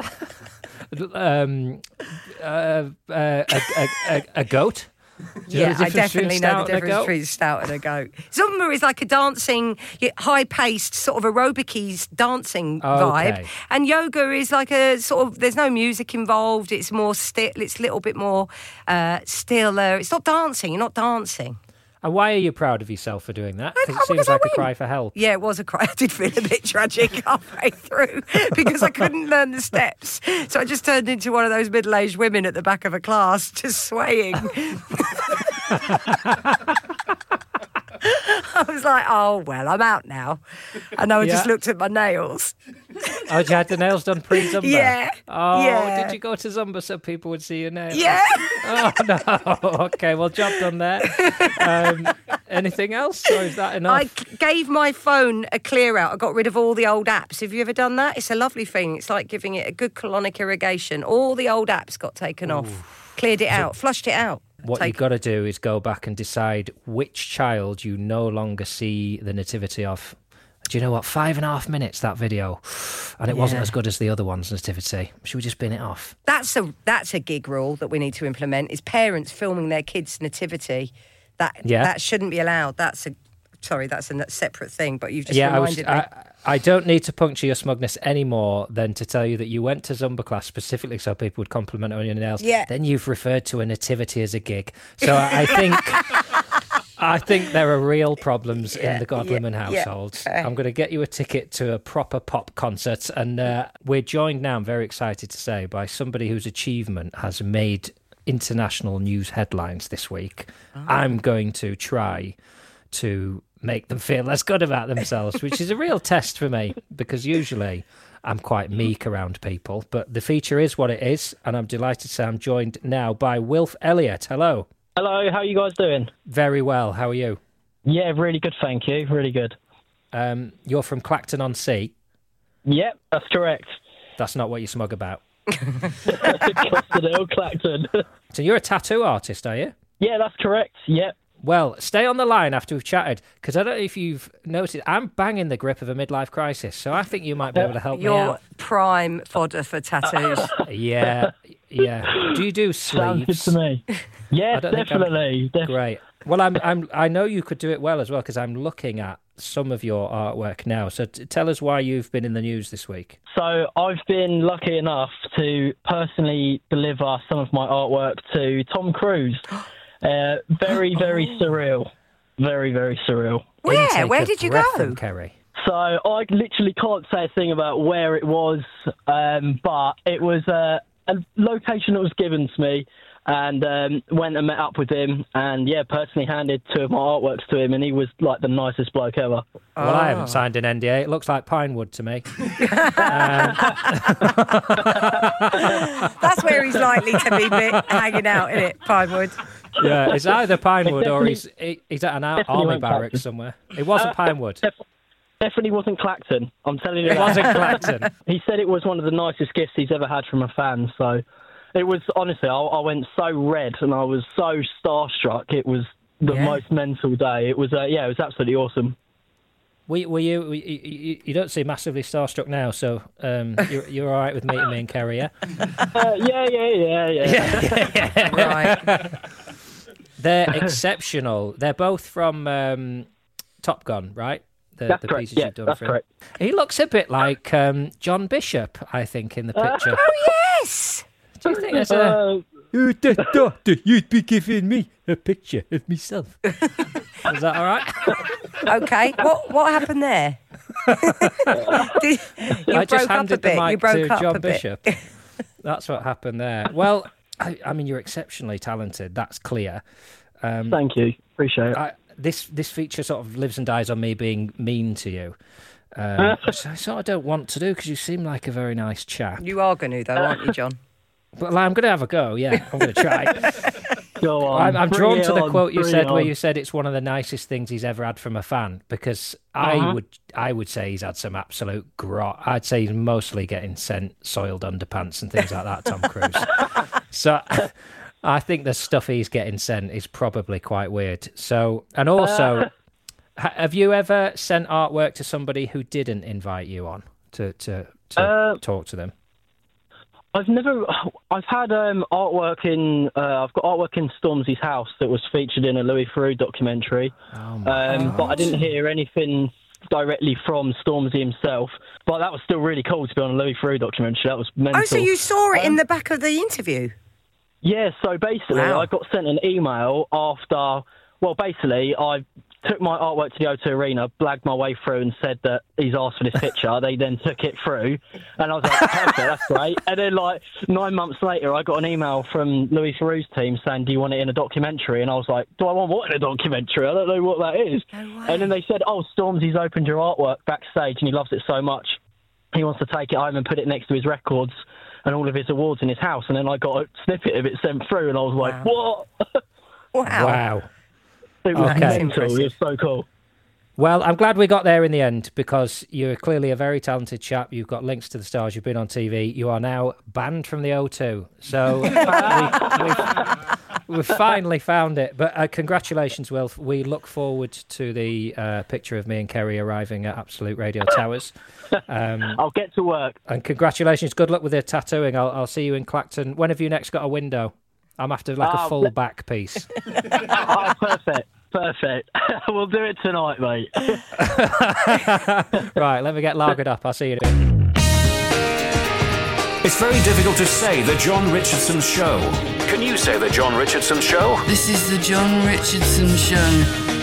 [SPEAKER 3] A goat? Do you know
[SPEAKER 4] Yeah,
[SPEAKER 3] the
[SPEAKER 4] I
[SPEAKER 3] difference between
[SPEAKER 4] definitely know
[SPEAKER 3] stout
[SPEAKER 4] the
[SPEAKER 3] and a
[SPEAKER 4] difference
[SPEAKER 3] goat?
[SPEAKER 4] between stout and a goat. Zumba is like a dancing, high-paced, sort of aerobic-y dancing vibe.
[SPEAKER 3] Okay.
[SPEAKER 4] And yoga is like a sort of, there's no music involved. It's more still, it's a little bit more stiller. It's not dancing. You're not dancing.
[SPEAKER 3] And why are you proud of yourself for doing that? Because it
[SPEAKER 4] Because
[SPEAKER 3] seems
[SPEAKER 4] I
[SPEAKER 3] like a
[SPEAKER 4] win.
[SPEAKER 3] cry for help.
[SPEAKER 4] Yeah, it was a cry. I did feel a bit tragic halfway through because I couldn't learn the steps. So I just turned into one of those middle-aged women at the back of a class, just swaying. I was like, oh, well, I'm out now. And I just
[SPEAKER 3] Yeah.
[SPEAKER 4] looked at my nails.
[SPEAKER 3] Oh, you had the nails done pre-Zumba?
[SPEAKER 4] Yeah,
[SPEAKER 3] Oh,
[SPEAKER 4] yeah.
[SPEAKER 3] did you go to Zumba so people would see your nails?
[SPEAKER 4] Yeah.
[SPEAKER 3] Oh, no. Okay, well, job done there. Anything else, or is that enough?
[SPEAKER 4] I gave my phone a clear out. I got rid of all the old apps. Have you ever done that? It's a lovely thing. It's like giving it a good colonic irrigation. All the old apps got taken off. Cleared it out. Flushed it out.
[SPEAKER 3] What you've got to do is go back and decide which child you no longer see the nativity of. Do you know what? 5.5 minutes, that video. And it wasn't as good as the other one's nativity. Should we just bin it off?
[SPEAKER 4] That's a gig rule that we need to implement, is parents filming their kids' nativity. That shouldn't be allowed. That's a separate thing, but you've just reminded me.
[SPEAKER 3] I don't need to puncture your smugness any more than to tell you that you went to Zumba class specifically so people would compliment on your nails.
[SPEAKER 4] Yeah.
[SPEAKER 3] Then you've referred to a nativity as a gig. So I think there are real problems in the Godleman household.
[SPEAKER 4] Yeah.
[SPEAKER 3] I'm going to get you a ticket to a proper pop concert, and we're joined now, I'm very excited to say, by somebody whose achievement has made international news headlines this week. I'm going to try to make them feel less good about themselves, which is a real test for me, because usually I'm quite meek around people. But the feature is what it is, and I'm delighted to say I'm joined now by Wilf Elliott. Hello.
[SPEAKER 7] Hello, how are you guys doing?
[SPEAKER 3] Very well. How are you?
[SPEAKER 7] Yeah, really good, thank you. Really good.
[SPEAKER 3] You're from Clacton-on-Sea?
[SPEAKER 7] Yep, that's correct.
[SPEAKER 3] That's not what you smug about.
[SPEAKER 7] Clacton.
[SPEAKER 3] So you're a tattoo artist, are you?
[SPEAKER 7] Yeah, that's correct. Yep.
[SPEAKER 3] Well, stay on the line after we've chatted, because I don't know if you've noticed, I'm banging the grip of a midlife crisis, so I think you might be able to help me out.
[SPEAKER 4] You're prime fodder for tattoos.
[SPEAKER 3] Yeah. Do you do sleeves?
[SPEAKER 7] Sounds good to me. Yes, definitely.
[SPEAKER 3] Great. Well, I know you could do it well as well, because I'm looking at some of your artwork now. So tell us why you've been in the news this week.
[SPEAKER 7] So I've been lucky enough to personally deliver some of my artwork to Tom Cruise. Very, very surreal. Very, very surreal.
[SPEAKER 4] Where did you go?
[SPEAKER 3] Kerry.
[SPEAKER 7] So I literally can't say a thing about where it was, but it was a location that was given to me, and went and met up with him, and personally handed 2 of my artworks to him, and he was like the nicest bloke ever.
[SPEAKER 3] Well, I haven't signed an NDA. It looks like Pinewood to me.
[SPEAKER 4] That's where he's likely to be hanging out, isn't it, Pinewood?
[SPEAKER 3] Yeah, it's either Pinewood or he's at an army barracks somewhere. It wasn't Pinewood.
[SPEAKER 7] Definitely wasn't Clacton. I'm telling you.
[SPEAKER 3] It wasn't Clacton.
[SPEAKER 7] He said it was one of the nicest gifts he's ever had from a fan. So it was, honestly, I went so red and I was so starstruck. It was the most mental day. It was, it was absolutely awesome.
[SPEAKER 3] Were you don't seem massively starstruck now, so you're all right with meeting me and Kerry, yeah?
[SPEAKER 7] Yeah.
[SPEAKER 4] Right.
[SPEAKER 3] They're exceptional. They're both from Top Gun, right?
[SPEAKER 7] That's correct.
[SPEAKER 3] Pieces you've done
[SPEAKER 7] that's
[SPEAKER 3] for him.
[SPEAKER 7] correct.
[SPEAKER 3] He looks a bit like John Bishop, I think, in the picture.
[SPEAKER 4] Oh, yes!
[SPEAKER 3] Do you think there's a... You'd be giving me a picture of myself. Is that all right?
[SPEAKER 4] Okay. What happened there?
[SPEAKER 3] I just handed the mic to John Bishop. That's what happened there. Well, I mean, you're exceptionally talented. That's clear.
[SPEAKER 7] Thank you. Appreciate it.
[SPEAKER 3] This feature sort of lives and dies on me being mean to you. Which I sort of don't want to do, because you seem like a very nice chap.
[SPEAKER 4] You are going to, though, aren't you, John?
[SPEAKER 3] But I'm going to have a go, yeah. I'm going to try.
[SPEAKER 7] Go on.
[SPEAKER 3] I'm drawn to the quote you said where you said it's one of the nicest things he's ever had from a fan, because I would say he's had some absolute grot. I'd say he's mostly getting sent soiled underpants and things like that, Tom Cruise. So I think the stuff he's getting sent is probably quite weird. So, and also, have you ever sent artwork to somebody who didn't invite you on to talk to them?
[SPEAKER 7] I've had artwork in, I've got artwork in Stormzy's house that was featured in a Louis Theroux documentary.
[SPEAKER 3] Oh my God.
[SPEAKER 7] But I didn't hear anything directly from Stormzy himself. But that was still really cool to be on a Louis Theroux documentary. That was mental.
[SPEAKER 4] Oh, so you saw it in the back of the interview?
[SPEAKER 7] Yeah, so basically I got sent an email after, basically I took my artwork to the O2 Arena, blagged my way through and said that he's asked for this picture. They then took it through, and I was like, perfect, that's great. And then, 9 months later, I got an email from Louis Theroux's team saying, do you want it in a documentary? And I was like, do I want what in a documentary? I don't know what that is.
[SPEAKER 4] No way.
[SPEAKER 7] And then they said, Stormzy's opened your artwork backstage and he loves it so much. He wants to take it home and put it next to his records and all of his awards in his house. And then I got a snippet of it sent through, and I was like, what?
[SPEAKER 3] Wow.
[SPEAKER 7] It was
[SPEAKER 3] Okay.
[SPEAKER 7] mental. It was so cool.
[SPEAKER 3] Well, I'm glad we got there in the end, because you're clearly a very talented chap. You've got links to the stars. You've been on TV. You are now banned from the O2. So We've finally found it. But congratulations, Wilf. We look forward to the picture of me and Kerry arriving at Absolute Radio Towers.
[SPEAKER 7] I'll get to work.
[SPEAKER 3] And congratulations. Good luck with the tattooing. I'll see you in Clacton. When have you next got a window? I'm after a full back piece.
[SPEAKER 7] Perfect. We'll do it tonight, mate.
[SPEAKER 3] Right, let me get lagered up. I'll see you in a bit.
[SPEAKER 1] It's very difficult to say the John Richardson Show. Can you say the John Richardson Show?
[SPEAKER 2] This is the John Richardson Show.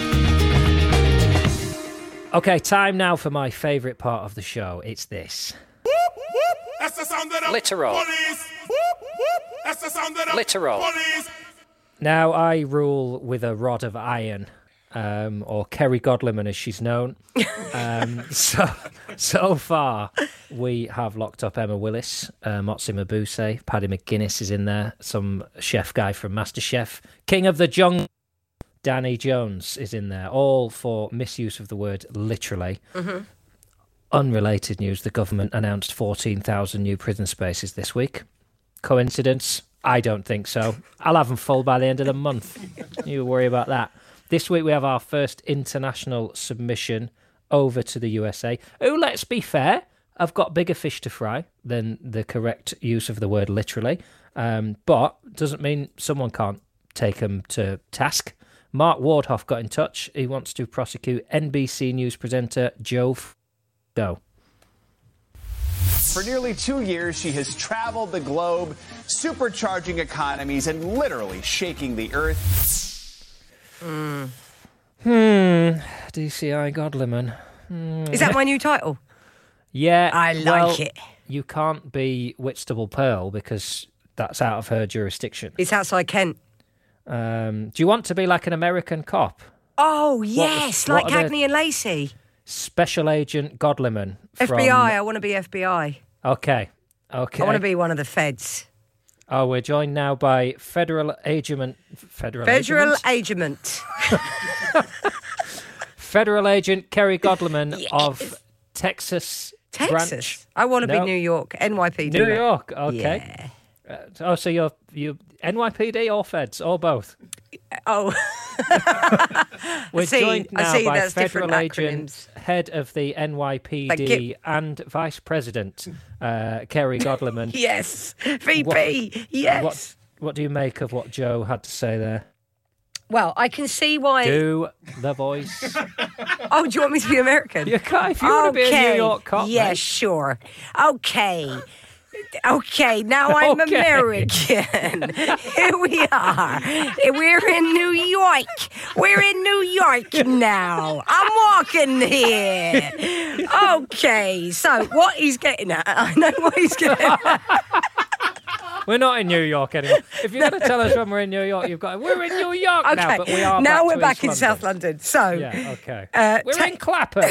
[SPEAKER 3] Okay, time now for my favourite part of the show. It's this.
[SPEAKER 8] That's the sound of the
[SPEAKER 3] Literal.
[SPEAKER 8] police. That's the sound of the
[SPEAKER 3] Literal.
[SPEAKER 8] police.
[SPEAKER 3] Now I rule with a rod of iron, or Kerry Godliman as she's known. So far, we have locked up Emma Willis, Motsi Mabuse, Paddy McGuinness is in there, some chef guy from MasterChef, King of the Jungle, Danny Jones is in there, all for misuse of the word literally. Mm-hmm. Unrelated news, the government announced 14,000 new prison spaces this week. Coincidence? I don't think so. I'll have them full by the end of the month. You worry about that. This week we have our first international submission over to the USA, who, let's be fair, have got bigger fish to fry than the correct use of the word literally. But doesn't mean someone can't take them to task. Mark Wardhoff got in touch. He wants to prosecute NBC News presenter Joe Go.
[SPEAKER 9] For nearly 2 years, she has traveled the globe, supercharging economies and literally shaking the earth.
[SPEAKER 3] DCI Godliman.
[SPEAKER 4] Is that my new title?
[SPEAKER 3] Yeah.
[SPEAKER 4] I like it.
[SPEAKER 3] You can't be Whitstable Pearl because that's out of her jurisdiction.
[SPEAKER 4] It's outside Kent.
[SPEAKER 3] Do you want to be like an American cop?
[SPEAKER 4] Oh, yes, like Cagney and Lacey.
[SPEAKER 3] Special Agent Godliman.
[SPEAKER 4] FBI, I want to be FBI.
[SPEAKER 3] Okay.
[SPEAKER 4] I want to be one of the feds.
[SPEAKER 3] Oh, we're joined now by Federal Agent Federal Agent Kerry Godliman of Texas branch.
[SPEAKER 4] I want to be New York, NYPD.
[SPEAKER 3] New York, okay. Yeah. So you're NYPD or feds or both?
[SPEAKER 4] Oh.
[SPEAKER 3] We're joined now by Federal Agent, head of the NYPD and Vice President, Kerry Godliman.
[SPEAKER 4] Yes, VP, yes.
[SPEAKER 3] What do you make of what Joe had to say there?
[SPEAKER 4] Well, I can see why...
[SPEAKER 3] Do the voice.
[SPEAKER 4] Oh, do you want me to be American?
[SPEAKER 3] You can't, if you want to be a New York cop.
[SPEAKER 4] Yeah,
[SPEAKER 3] mate.
[SPEAKER 4] Sure. Okay, now I'm American. Here we are. We're in New York. We're in New York now. I'm walking here. Okay, so what he's getting at, I know what he's getting at.
[SPEAKER 3] We're not in New York anymore. If you're going to tell us when we're in New York, we're in New York now, but we are
[SPEAKER 4] now we're back in
[SPEAKER 3] London.
[SPEAKER 4] South London. So,
[SPEAKER 3] yeah, okay. We're in Clapham.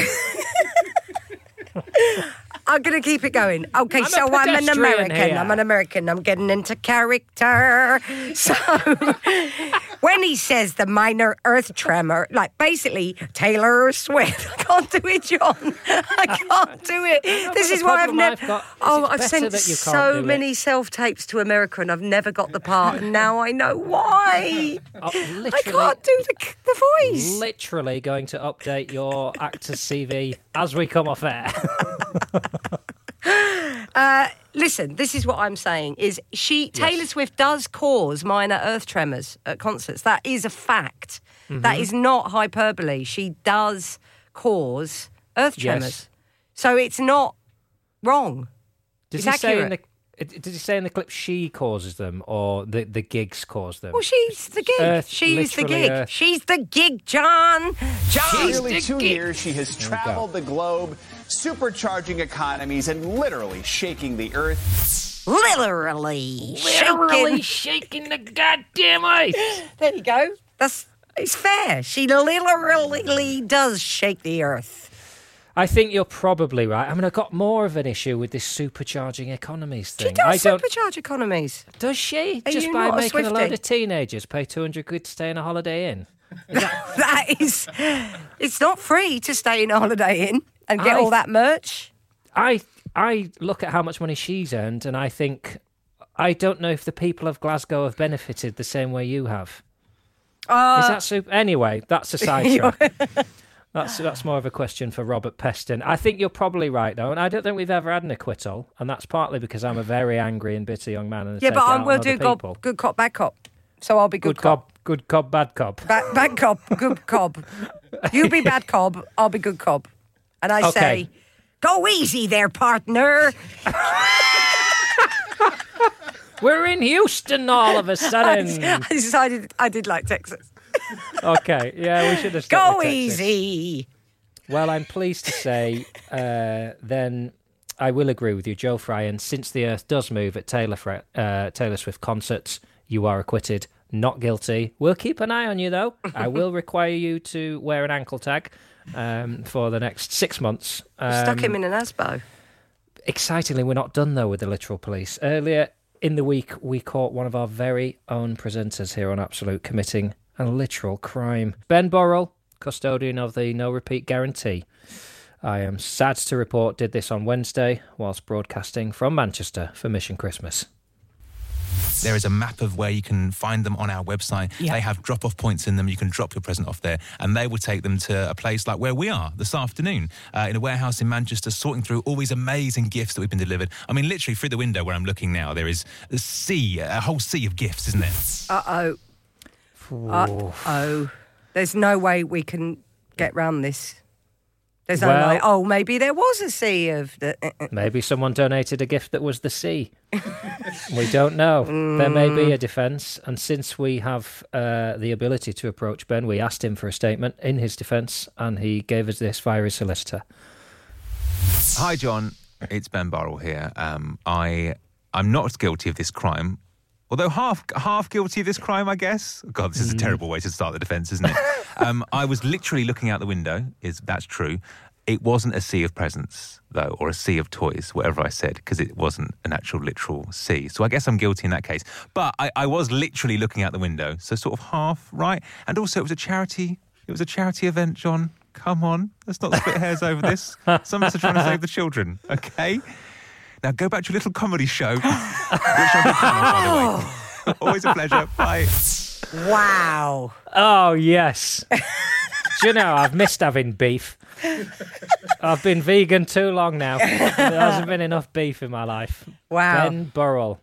[SPEAKER 4] I'm going to keep it going. Okay, so I'm an American.
[SPEAKER 3] Here.
[SPEAKER 4] I'm an American. I'm getting into character. So when he says the minor earth tremor, like basically Taylor Swift, I can't do it, John. I can't do it. This is why I've never... I've sent so many self-tapes to America and I've never got the part. And now I know why. I can't do the voice.
[SPEAKER 3] Literally going to update your actor's CV as we come off air.
[SPEAKER 4] Listen, this is what I'm saying, is Taylor Swift does cause minor earth tremors at concerts. That is a fact. Mm-hmm. That is not hyperbole. She does cause earth tremors. Yes. So it's not wrong. It's accurate.
[SPEAKER 3] Did he say in the clip she causes them or the gigs cause them?
[SPEAKER 4] Well, she's the gig. She's the gig. She's the gig, John.
[SPEAKER 9] For nearly 2 years, she has traveled the globe, supercharging economies and literally shaking the earth.
[SPEAKER 4] Literally
[SPEAKER 3] shaking the goddamn ice.
[SPEAKER 4] There you go. It's fair. She literally does shake the earth.
[SPEAKER 3] I think you're probably right. I mean, I've got more of an issue with this supercharging economies thing.
[SPEAKER 4] She does supercharge economies.
[SPEAKER 3] Does she? Just by making a load of teenagers pay 200 quid to stay in a Holiday Inn?
[SPEAKER 4] It's not free to stay in a Holiday Inn and get all that merch.
[SPEAKER 3] I look at how much money she's earned and I think I don't know if the people of Glasgow have benefited the same way you have. Is that super? Anyway, that's a sidetrack. That's more of a question for Robert Peston. I think you're probably right, though, and I don't think we've ever had an acquittal, and that's partly because I'm a very angry and bitter young man. And
[SPEAKER 4] we'll do good cop, bad cop. So I'll be good cop.
[SPEAKER 3] Good cop, bad cop.
[SPEAKER 4] Bad cop, good cop. You be bad cop, I'll be good cop. And I say, go easy there, partner.
[SPEAKER 3] We're in Houston all of a sudden.
[SPEAKER 4] I decided I did like Texas.
[SPEAKER 3] Okay, yeah, we should have
[SPEAKER 4] Go easy.
[SPEAKER 3] Well, I'm pleased to say then I will agree with you, Joe Fryan. Since the Earth does move at Taylor Swift concerts, you are acquitted, not guilty. We'll keep an eye on you, though. I will require you to wear an ankle tag for the next 6 months.
[SPEAKER 4] Stuck him in an ASBO.
[SPEAKER 3] Excitingly, we're not done, though, with the literal police. Earlier in the week, we caught one of our very own presenters here on Absolute committing a literal crime. Ben Burrell, custodian of the No Repeat Guarantee, I am sad to report, did this on Wednesday whilst broadcasting from Manchester for Mission Christmas.
[SPEAKER 10] There is a map of where you can find them on our website. Yeah. They have drop-off points in them. You can drop your present off there, and they will take them to a place like where we are this afternoon, in a warehouse in Manchester, sorting through all these amazing gifts that we've been delivered. I mean, literally through the window where I'm looking now, there is a whole sea of gifts, isn't there?
[SPEAKER 4] Uh-oh. Uh-oh. There's no way we can get round this. There's no way. Oh, maybe there was a sea of...
[SPEAKER 3] Maybe someone donated a gift that was the sea. We don't know. There may be a defence. And since we have the ability to approach Ben, we asked him for a statement in his defence, and he gave us this via his solicitor.
[SPEAKER 10] Hi, John. It's Ben Burrell here. I'm not guilty of this crime. Although half guilty of this crime, I guess. God, this is a terrible way to start the defence, isn't it? I was literally looking out the window. That's true. It wasn't a sea of presents, though, or a sea of toys, whatever I said, because it wasn't an actual literal sea. So I guess I'm guilty in that case. But I was literally looking out the window, so sort of half, right? And also it was a charity event, John. Come on, let's not split hairs over this. Some of us are trying to save the children, okay? Now go back to your little comedy show, which I'll be fan of, by the way. Always a pleasure. Bye.
[SPEAKER 4] Wow.
[SPEAKER 3] Oh, yes. Do you know, I've missed having beef. I've been vegan too long now. There hasn't been enough beef in my life.
[SPEAKER 4] Wow.
[SPEAKER 3] Ben Burrell.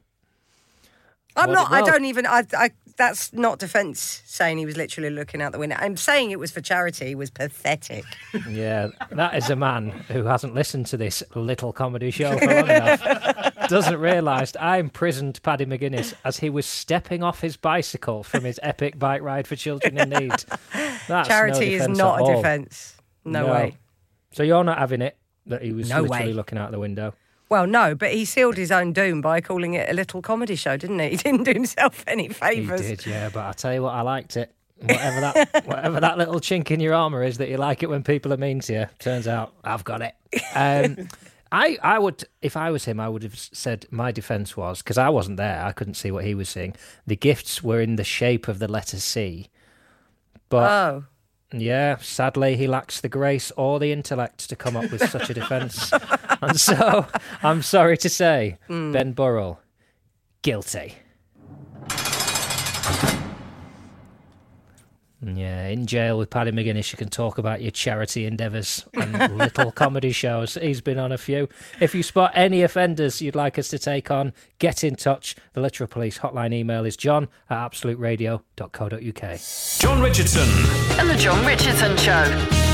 [SPEAKER 4] That's not defence saying he was literally looking out the window. I'm saying it was for charity was pathetic.
[SPEAKER 3] Yeah, that is a man who hasn't listened to this little comedy show for long enough. Doesn't realise I imprisoned Paddy McGuinness as he was stepping off his bicycle from his epic bike ride for children in need. That's
[SPEAKER 4] charity is not a defence. No way.
[SPEAKER 3] So you're not having it that he was literally looking out the window?
[SPEAKER 4] Well, no, but he sealed his own doom by calling it a little comedy show, didn't he? He didn't do himself any favours.
[SPEAKER 3] He did, yeah, but I tell you what, I liked it. Whatever that little chink in your armour is that you like it when people are mean to you, turns out I've got it. I would, if I was him, I would have said my defence was, because I wasn't there, I couldn't see what he was seeing, the gifts were in the shape of the letter C. But, yeah, sadly, he lacks the grace or the intellect to come up with such a defence. And so, I'm sorry to say, Ben Burrell, guilty. Yeah, in jail with Paddy McGuinness, you can talk about your charity endeavours and little comedy shows. He's been on a few. If you spot any offenders you'd like us to take on, get in touch. The Literal Police hotline email is john@absoluteradio.co.uk.
[SPEAKER 1] John Richardson
[SPEAKER 2] and the John Richardson Show.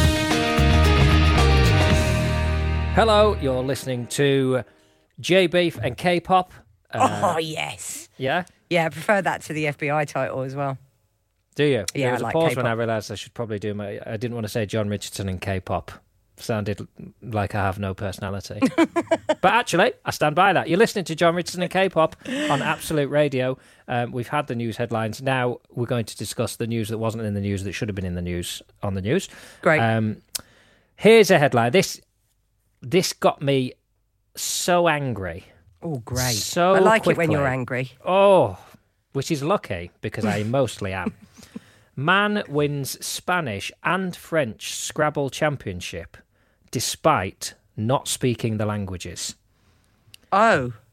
[SPEAKER 3] Hello, you're listening to J-Beef and K-Pop.
[SPEAKER 4] Oh, yes.
[SPEAKER 3] Yeah?
[SPEAKER 4] Yeah, I prefer that to the FBI title as well.
[SPEAKER 3] Do you?
[SPEAKER 4] Yeah,
[SPEAKER 3] there was
[SPEAKER 4] I like
[SPEAKER 3] a pause
[SPEAKER 4] K-pop.
[SPEAKER 3] when I realised I should probably do I didn't want to say John Richardson and K-pop. Sounded like I have no personality. But actually, I stand by that. You're listening to John Richardson and K-pop on Absolute Radio. We've had the news headlines. Now we're going to discuss the news that wasn't in the news that should have been in the news on the news.
[SPEAKER 4] Great.
[SPEAKER 3] Here's a headline. This got me so angry.
[SPEAKER 4] Oh, great.
[SPEAKER 3] So
[SPEAKER 4] I like
[SPEAKER 3] quickly.
[SPEAKER 4] it when you're angry.
[SPEAKER 3] Oh, which is lucky because I mostly am. Man wins Spanish and French Scrabble championship despite not speaking the languages.
[SPEAKER 4] Oh.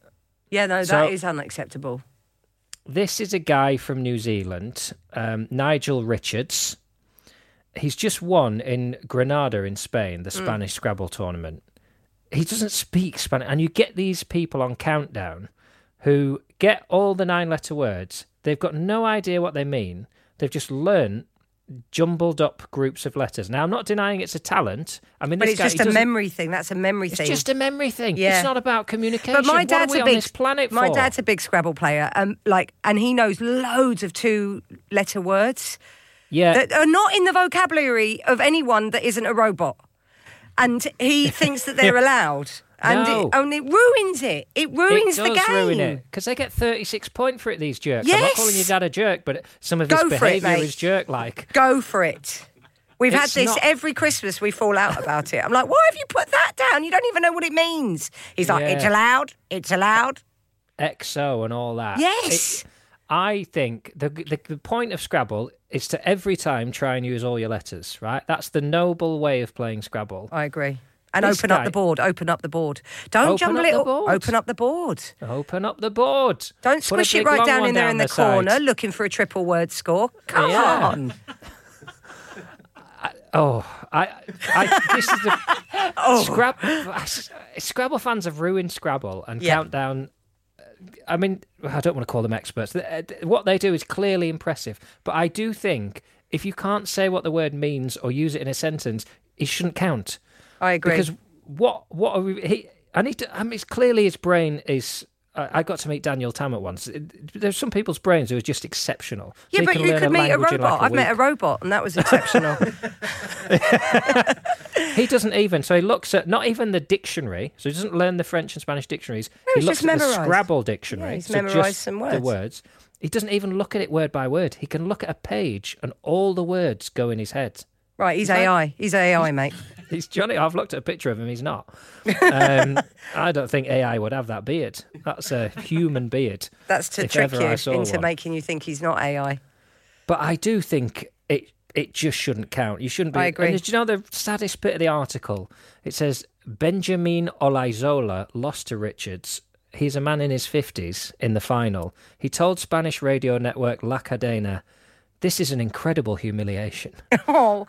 [SPEAKER 4] Yeah, no, that is unacceptable.
[SPEAKER 3] This is a guy from New Zealand, Nigel Richards. He's just won in Granada in Spain, the Spanish Scrabble tournament. He doesn't speak Spanish. And you get these people on Countdown who get all the 9-letter words. They've got no idea what they mean. They've just learned jumbled up groups of letters. Now, I'm not denying it's a talent. I mean,
[SPEAKER 4] but
[SPEAKER 3] this
[SPEAKER 4] it's
[SPEAKER 3] guy,
[SPEAKER 4] just a memory thing. That's a memory thing.
[SPEAKER 3] It's just a memory thing.
[SPEAKER 4] Yeah.
[SPEAKER 3] It's not about communication.
[SPEAKER 4] But my dad's
[SPEAKER 3] what are we on this planet for?
[SPEAKER 4] My dad's a big Scrabble player, and he knows loads of 2-letter words that are not in the vocabulary of anyone that isn't a robot. And he thinks that they're allowed. And it ruins it. It ruins the game.
[SPEAKER 3] It does ruin it. Because they get 36 points for it, these jerks.
[SPEAKER 4] Yes.
[SPEAKER 3] I'm not calling your dad a jerk, but some of his behaviour is jerk-like.
[SPEAKER 4] Go for it. We've had this every Christmas. We fall out about it. I'm like, why have you put that down? You don't even know what it means. He's like, it's allowed. It's allowed.
[SPEAKER 3] XO and all that.
[SPEAKER 4] Yes.
[SPEAKER 3] I think the point of Scrabble is to every time try and use all your letters, right? That's the noble way of playing Scrabble.
[SPEAKER 4] I agree. And open up the board. Don't jumble it up. Open up the board.
[SPEAKER 3] Open up the board.
[SPEAKER 4] Don't squish it right down in there in the corner looking for a triple word score. Come on. This is the
[SPEAKER 3] Scrabble fans have ruined Scrabble and Countdown. I mean, I don't want to call them experts. What they do is clearly impressive, but I do think if you can't say what the word means or use it in a sentence, it shouldn't count.
[SPEAKER 4] I agree.
[SPEAKER 3] Because what are we? It's clearly his brain is. I got to meet Daniel Tammet once. There's some people's brains who are just exceptional.
[SPEAKER 4] Yeah, but you could meet a robot. I've met a robot, and that was exceptional.
[SPEAKER 3] He doesn't even. So he looks at not even the dictionary. So he doesn't learn the French and Spanish dictionaries.
[SPEAKER 4] No,
[SPEAKER 3] he looks at the Scrabble dictionary.
[SPEAKER 4] Yeah, he's memorised some words.
[SPEAKER 3] The words. He doesn't even look at it word by word. He can look at a page, and all the words go in his head.
[SPEAKER 4] Right, he's AI. He's AI, mate.
[SPEAKER 3] He's Johnny. I've looked at a picture of him. He's not. I don't think AI would have that beard. That's a human beard.
[SPEAKER 4] That's to trick you into making you think he's not AI.
[SPEAKER 3] But I do think it just shouldn't count. You shouldn't be.
[SPEAKER 4] I agree.
[SPEAKER 3] And do you know the saddest bit of the article? It says Benjamin Olaizola lost to Richards. He's a man in his 50s in the final. He told Spanish radio network La Cadena, "This is an incredible humiliation."
[SPEAKER 4] Oh,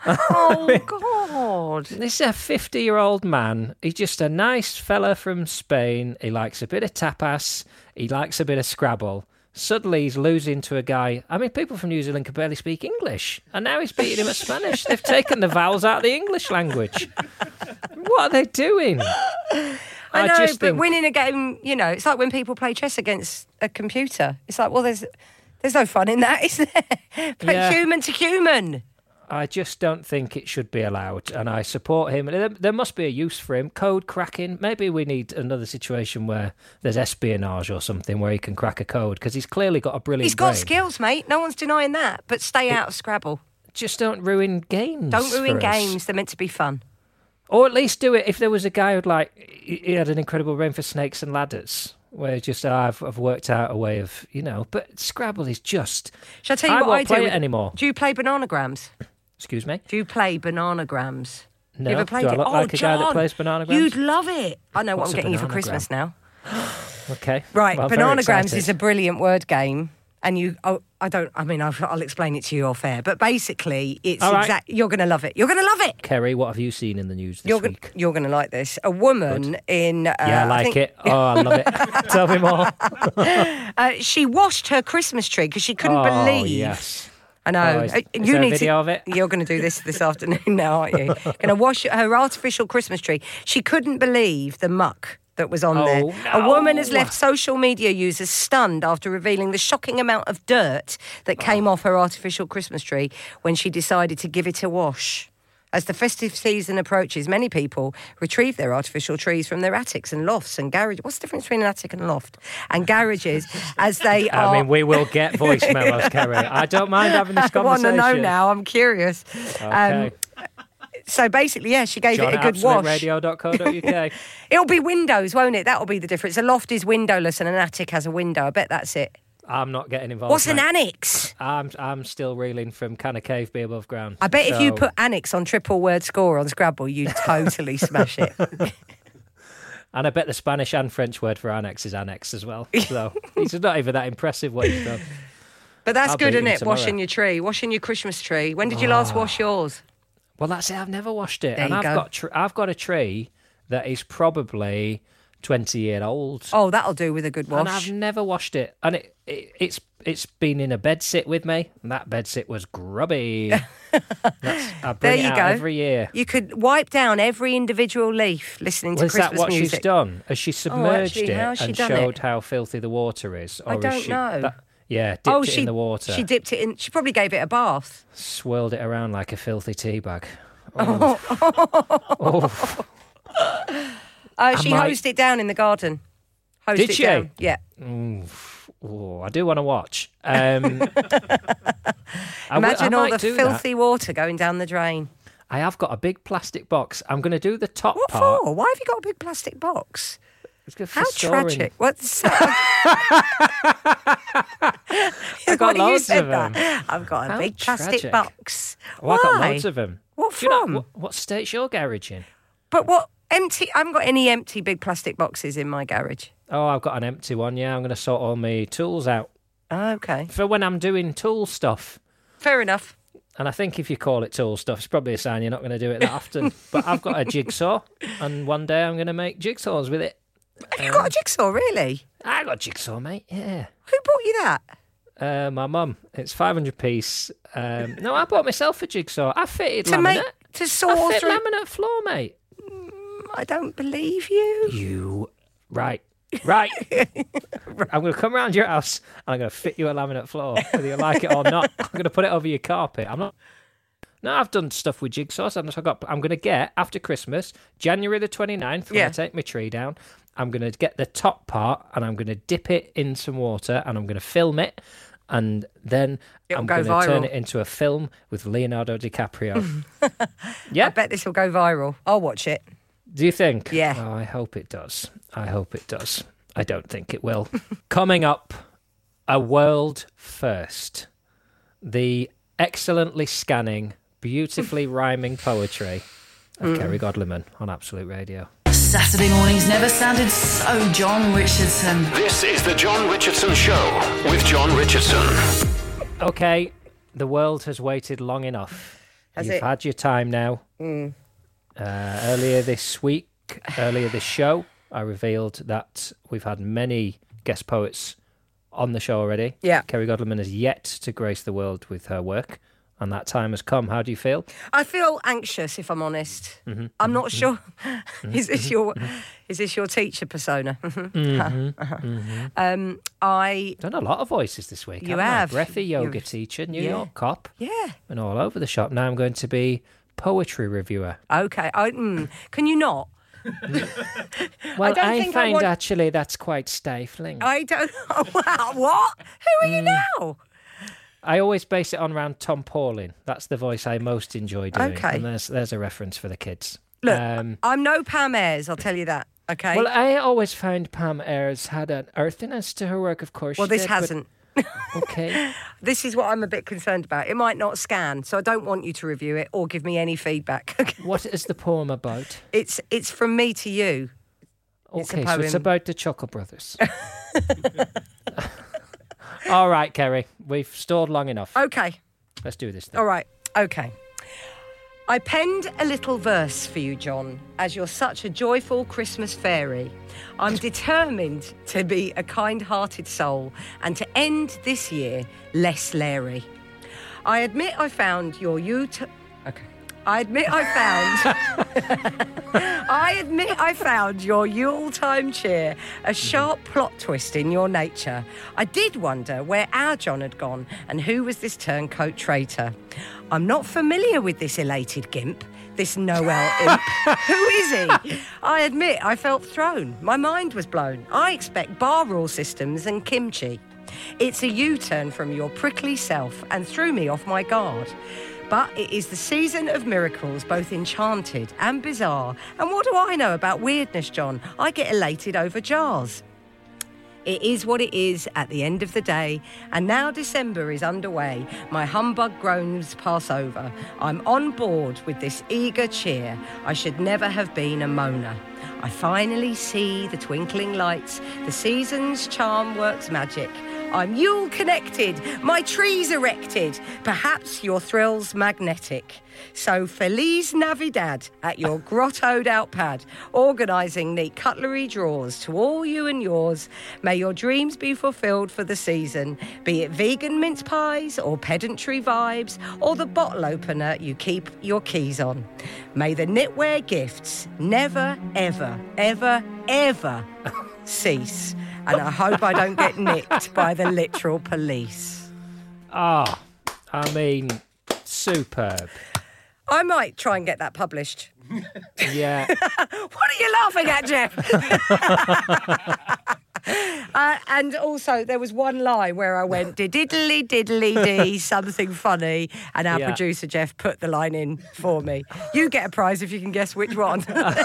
[SPEAKER 4] God.
[SPEAKER 3] This is a 50-year-old man. He's just a nice fella from Spain. He likes a bit of tapas. He likes a bit of Scrabble. Suddenly he's losing to a guy. I mean, people from New Zealand can barely speak English. And now he's beating him at Spanish. They've taken the vowels out of the English language. What are they doing?
[SPEAKER 4] I know, but winning a game, it's like when people play chess against a computer. It's like, well, there's no fun in that, is there? Play human to human.
[SPEAKER 3] I just don't think it should be allowed, and I support him. There must be a use for him. Code cracking. Maybe we need another situation where there's espionage or something where he can crack a code, because he's clearly got a brilliant
[SPEAKER 4] He's got
[SPEAKER 3] brain.
[SPEAKER 4] skills, mate. No one's denying that. But stay out of Scrabble.
[SPEAKER 3] Just don't ruin games.
[SPEAKER 4] Don't ruin games. They're meant to be fun.
[SPEAKER 3] Or at least do it if there was a guy who'd he had an incredible brain for snakes and ladders. Where just I've worked out a way of, but Scrabble is just.
[SPEAKER 4] Shall I tell you what I
[SPEAKER 3] won't
[SPEAKER 4] do?
[SPEAKER 3] Play it anymore.
[SPEAKER 4] Do you play Bananagrams?
[SPEAKER 3] Excuse me?
[SPEAKER 4] Do you play Bananagrams?
[SPEAKER 3] No.
[SPEAKER 4] You ever played
[SPEAKER 3] do I look
[SPEAKER 4] it?
[SPEAKER 3] like a guy that
[SPEAKER 4] John,
[SPEAKER 3] plays Bananagrams?
[SPEAKER 4] You'd love it. I know
[SPEAKER 3] What's
[SPEAKER 4] what I'm getting you for Christmas now.
[SPEAKER 3] Okay.
[SPEAKER 4] Right,
[SPEAKER 3] well,
[SPEAKER 4] Bananagrams is a brilliant word game. And I'll explain it to you off air. But basically, it's you're going to love it. You're going to love it.
[SPEAKER 3] Kerry, what have you seen in the news this week?
[SPEAKER 4] You're going to like this. A woman in...
[SPEAKER 3] I like it. Oh, I love it. Tell me more.
[SPEAKER 4] She washed her Christmas tree because she couldn't believe...
[SPEAKER 3] Oh, yes.
[SPEAKER 4] I know.
[SPEAKER 3] Is there a video of it?
[SPEAKER 4] You're going to do this afternoon now, aren't you? Going to wash her artificial Christmas tree. She couldn't believe the muck that was on there.
[SPEAKER 3] No.
[SPEAKER 4] A woman has left social media users stunned after revealing the shocking amount of dirt that came off her artificial Christmas tree when she decided to give it a wash. As the festive season approaches, many people retrieve their artificial trees from their attics and lofts and garages. What's the difference between an attic and a loft? And garages, as they are...
[SPEAKER 3] I mean, we will get voice memos, Kerry. I don't mind having this conversation.
[SPEAKER 4] I want to know now. I'm curious.
[SPEAKER 3] Okay.
[SPEAKER 4] So basically, she gave it a good wash.
[SPEAKER 3] JohnAbsoluteRadio.co.uk.
[SPEAKER 4] It'll be windows, won't it? That'll be the difference. A loft is windowless and an attic has a window. I bet that's it.
[SPEAKER 3] I'm not getting involved.
[SPEAKER 4] What's an annex?
[SPEAKER 3] I'm still reeling from can a cave be above ground?
[SPEAKER 4] I bet if you put annex on triple word score on Scrabble, you'd totally smash it.
[SPEAKER 3] And I bet the Spanish and French word for annex is annex as well. So it's not even that impressive what he's done.
[SPEAKER 4] But that's
[SPEAKER 3] I'll
[SPEAKER 4] good,
[SPEAKER 3] beat
[SPEAKER 4] isn't
[SPEAKER 3] him
[SPEAKER 4] it?
[SPEAKER 3] tomorrow.
[SPEAKER 4] Washing your tree, washing your Christmas tree. When did you last wash yours?
[SPEAKER 3] Well, that's it. I've never washed it.
[SPEAKER 4] There
[SPEAKER 3] and
[SPEAKER 4] you go.
[SPEAKER 3] I've got a tree that is probably 20-year-old.
[SPEAKER 4] Oh, that'll do with a good wash.
[SPEAKER 3] And I've never washed it. And it's been in a bed sit with me. And that bed sit was grubby. I
[SPEAKER 4] There
[SPEAKER 3] bring it
[SPEAKER 4] you
[SPEAKER 3] out
[SPEAKER 4] go.
[SPEAKER 3] every year.
[SPEAKER 4] You could wipe down every individual leaf listening to
[SPEAKER 3] Was
[SPEAKER 4] Christmas
[SPEAKER 3] that what
[SPEAKER 4] music.
[SPEAKER 3] she's done? Has she submerged
[SPEAKER 4] actually, how has
[SPEAKER 3] it
[SPEAKER 4] she
[SPEAKER 3] and
[SPEAKER 4] done
[SPEAKER 3] showed
[SPEAKER 4] it?
[SPEAKER 3] how filthy the water is? Or
[SPEAKER 4] I
[SPEAKER 3] is
[SPEAKER 4] don't
[SPEAKER 3] she,
[SPEAKER 4] know.
[SPEAKER 3] Dipped it in the water.
[SPEAKER 4] She dipped it in. She probably gave it a bath.
[SPEAKER 3] Swirled it around like a filthy tea bag. She
[SPEAKER 4] hosed it down in the garden. Hosed
[SPEAKER 3] Did
[SPEAKER 4] it
[SPEAKER 3] she?
[SPEAKER 4] down. Yeah.
[SPEAKER 3] Oh, I do want to watch.
[SPEAKER 4] Imagine all the filthy water going down the drain.
[SPEAKER 3] I have got a big plastic box. I'm going to do the top
[SPEAKER 4] What
[SPEAKER 3] part.
[SPEAKER 4] for? Why have you got a big plastic box?
[SPEAKER 3] It's good for
[SPEAKER 4] How
[SPEAKER 3] storing.
[SPEAKER 4] tragic. What's
[SPEAKER 3] I got loads of them.
[SPEAKER 4] I've got a
[SPEAKER 3] How
[SPEAKER 4] big plastic
[SPEAKER 3] tragic.
[SPEAKER 4] box.
[SPEAKER 3] Oh, I got
[SPEAKER 4] Why?
[SPEAKER 3] loads of them.
[SPEAKER 4] What
[SPEAKER 3] Do you know,
[SPEAKER 4] from?
[SPEAKER 3] what state's your garage in?
[SPEAKER 4] But what empty? I haven't got any empty big plastic boxes in my garage.
[SPEAKER 3] Oh, I've got an empty one. Yeah, I'm going to sort all my tools out
[SPEAKER 4] Okay.
[SPEAKER 3] for when I'm doing tool stuff.
[SPEAKER 4] Fair enough.
[SPEAKER 3] And I think if you call it tool stuff, it's probably a sign you're not going to do it that often. But I've got a jigsaw, and one day I'm going to make jigsaws with it.
[SPEAKER 4] Have you got a jigsaw, really?
[SPEAKER 3] I got a jigsaw, mate. Yeah.
[SPEAKER 4] Who bought you that?
[SPEAKER 3] My mum. It's 500 piece. No, I bought myself a jigsaw. I fitted
[SPEAKER 4] To
[SPEAKER 3] laminate.
[SPEAKER 4] make to saw
[SPEAKER 3] I fit
[SPEAKER 4] through.
[SPEAKER 3] laminate floor, mate.
[SPEAKER 4] I don't believe you.
[SPEAKER 3] You right. I'm going to come round your house and I'm going to fit you a laminate floor, whether you like it or not. I'm going to put it over your carpet. I'm not. No, I've done stuff with jigsaws. I'm going to get, after Christmas, January the 29th, when I take my tree down, I'm going to get the top part and I'm going to dip it in some water and I'm going to film it. And then
[SPEAKER 4] It'll
[SPEAKER 3] I'm
[SPEAKER 4] go
[SPEAKER 3] going to turn
[SPEAKER 4] viral.
[SPEAKER 3] it into a film with Leonardo DiCaprio. Yeah.
[SPEAKER 4] I bet this will go viral. I'll watch it.
[SPEAKER 3] Do you think?
[SPEAKER 4] Yeah.
[SPEAKER 3] Oh, I hope it does. I don't think it will. Coming up, a world first. The excellently scanning, beautifully rhyming poetry of Kerry Godliman on Absolute Radio.
[SPEAKER 2] Saturday mornings never sounded so John Richardson.
[SPEAKER 1] This is the John Richardson Show with John Richardson.
[SPEAKER 3] Okay, the world has waited long enough. You've had your time now. Earlier this show, I revealed that we've had many guest poets on the show already.
[SPEAKER 4] Yeah.
[SPEAKER 3] Kerry Godliman has yet to grace the world with her work, and that time has come. How do you feel?
[SPEAKER 4] I feel anxious, if I'm honest. I'm not sure. Is this your teacher persona? I
[SPEAKER 3] Done a lot of voices this week.
[SPEAKER 4] You
[SPEAKER 3] haven't I?
[SPEAKER 4] have.
[SPEAKER 3] Breathy yoga
[SPEAKER 4] You've-
[SPEAKER 3] teacher, New
[SPEAKER 4] yeah.
[SPEAKER 3] York cop,
[SPEAKER 4] yeah.
[SPEAKER 3] and all over the shop. Now I'm going to be poetry reviewer.
[SPEAKER 4] Okay. Can you not?
[SPEAKER 3] Well,
[SPEAKER 4] don't
[SPEAKER 3] I
[SPEAKER 4] think I
[SPEAKER 3] find
[SPEAKER 4] want-
[SPEAKER 3] actually that's quite stifling.
[SPEAKER 4] I don't. Wow. What? Who are you now?
[SPEAKER 3] I always base it on around Tom Pauling. That's the voice I most enjoy doing.
[SPEAKER 4] Okay.
[SPEAKER 3] And there's a reference for the kids.
[SPEAKER 4] Look, I'm no Pam Ayres, I'll tell you that. Okay.
[SPEAKER 3] Well, I always found Pam Ayres had an earthiness to her work, of course.
[SPEAKER 4] Well,
[SPEAKER 3] she
[SPEAKER 4] this
[SPEAKER 3] did, but-
[SPEAKER 4] hasn't.
[SPEAKER 3] Okay.
[SPEAKER 4] This is what I'm a bit concerned about. It might not scan, so I don't want you to review it or give me any feedback.
[SPEAKER 3] What is the poem about?
[SPEAKER 4] It's from me to you. It's a
[SPEAKER 3] Okay, so it's
[SPEAKER 4] poem.
[SPEAKER 3] about the Chuckle Brothers. All right, Kerry, we've stalled long enough.
[SPEAKER 4] Okay.
[SPEAKER 3] Let's do this then.
[SPEAKER 4] All right. Okay. I penned a little verse for you, John, as you're such a joyful Christmas fairy. I'm determined to be a kind-hearted soul and to end this year less Larry. I admit I found your I admit I found your Yuletime cheer a sharp plot twist in your nature. I did wonder where our John had gone and who was this turncoat traitor. I'm not familiar with this elated gimp, this Noel imp. Who is he? I admit I felt thrown. My mind was blown. I expect bar rule systems and kimchi. It's a U-turn from your prickly self and threw me off my guard. But it is the season of miracles, both enchanted and bizarre. And what do I know about weirdness, John? I get elated over jars. It is what it is at the end of the day. And now December is underway. My humbug groans pass over. I'm on board with this eager cheer. I should never have been a moaner. I finally see the twinkling lights. The season's charm works magic. I'm Yule connected, my trees erected. Perhaps your thrill's magnetic. So Feliz Navidad at your grottoed out pad, organising neat cutlery drawers to all you and yours. May your dreams be fulfilled for the season, be it vegan mince pies or pedantry vibes or the bottle opener you keep your keys on. May the knitwear gifts never, ever, ever, ever cease. And I hope I don't get nicked by the literal police.
[SPEAKER 3] Ah, I mean, superb.
[SPEAKER 4] I might try and get that published.
[SPEAKER 3] Yeah.
[SPEAKER 4] What are you laughing at, Jeff? And also, there was one line where I went, diddly diddly dee, something funny, and our producer, Jeff, put the line in for me. You get a prize if you can guess which one.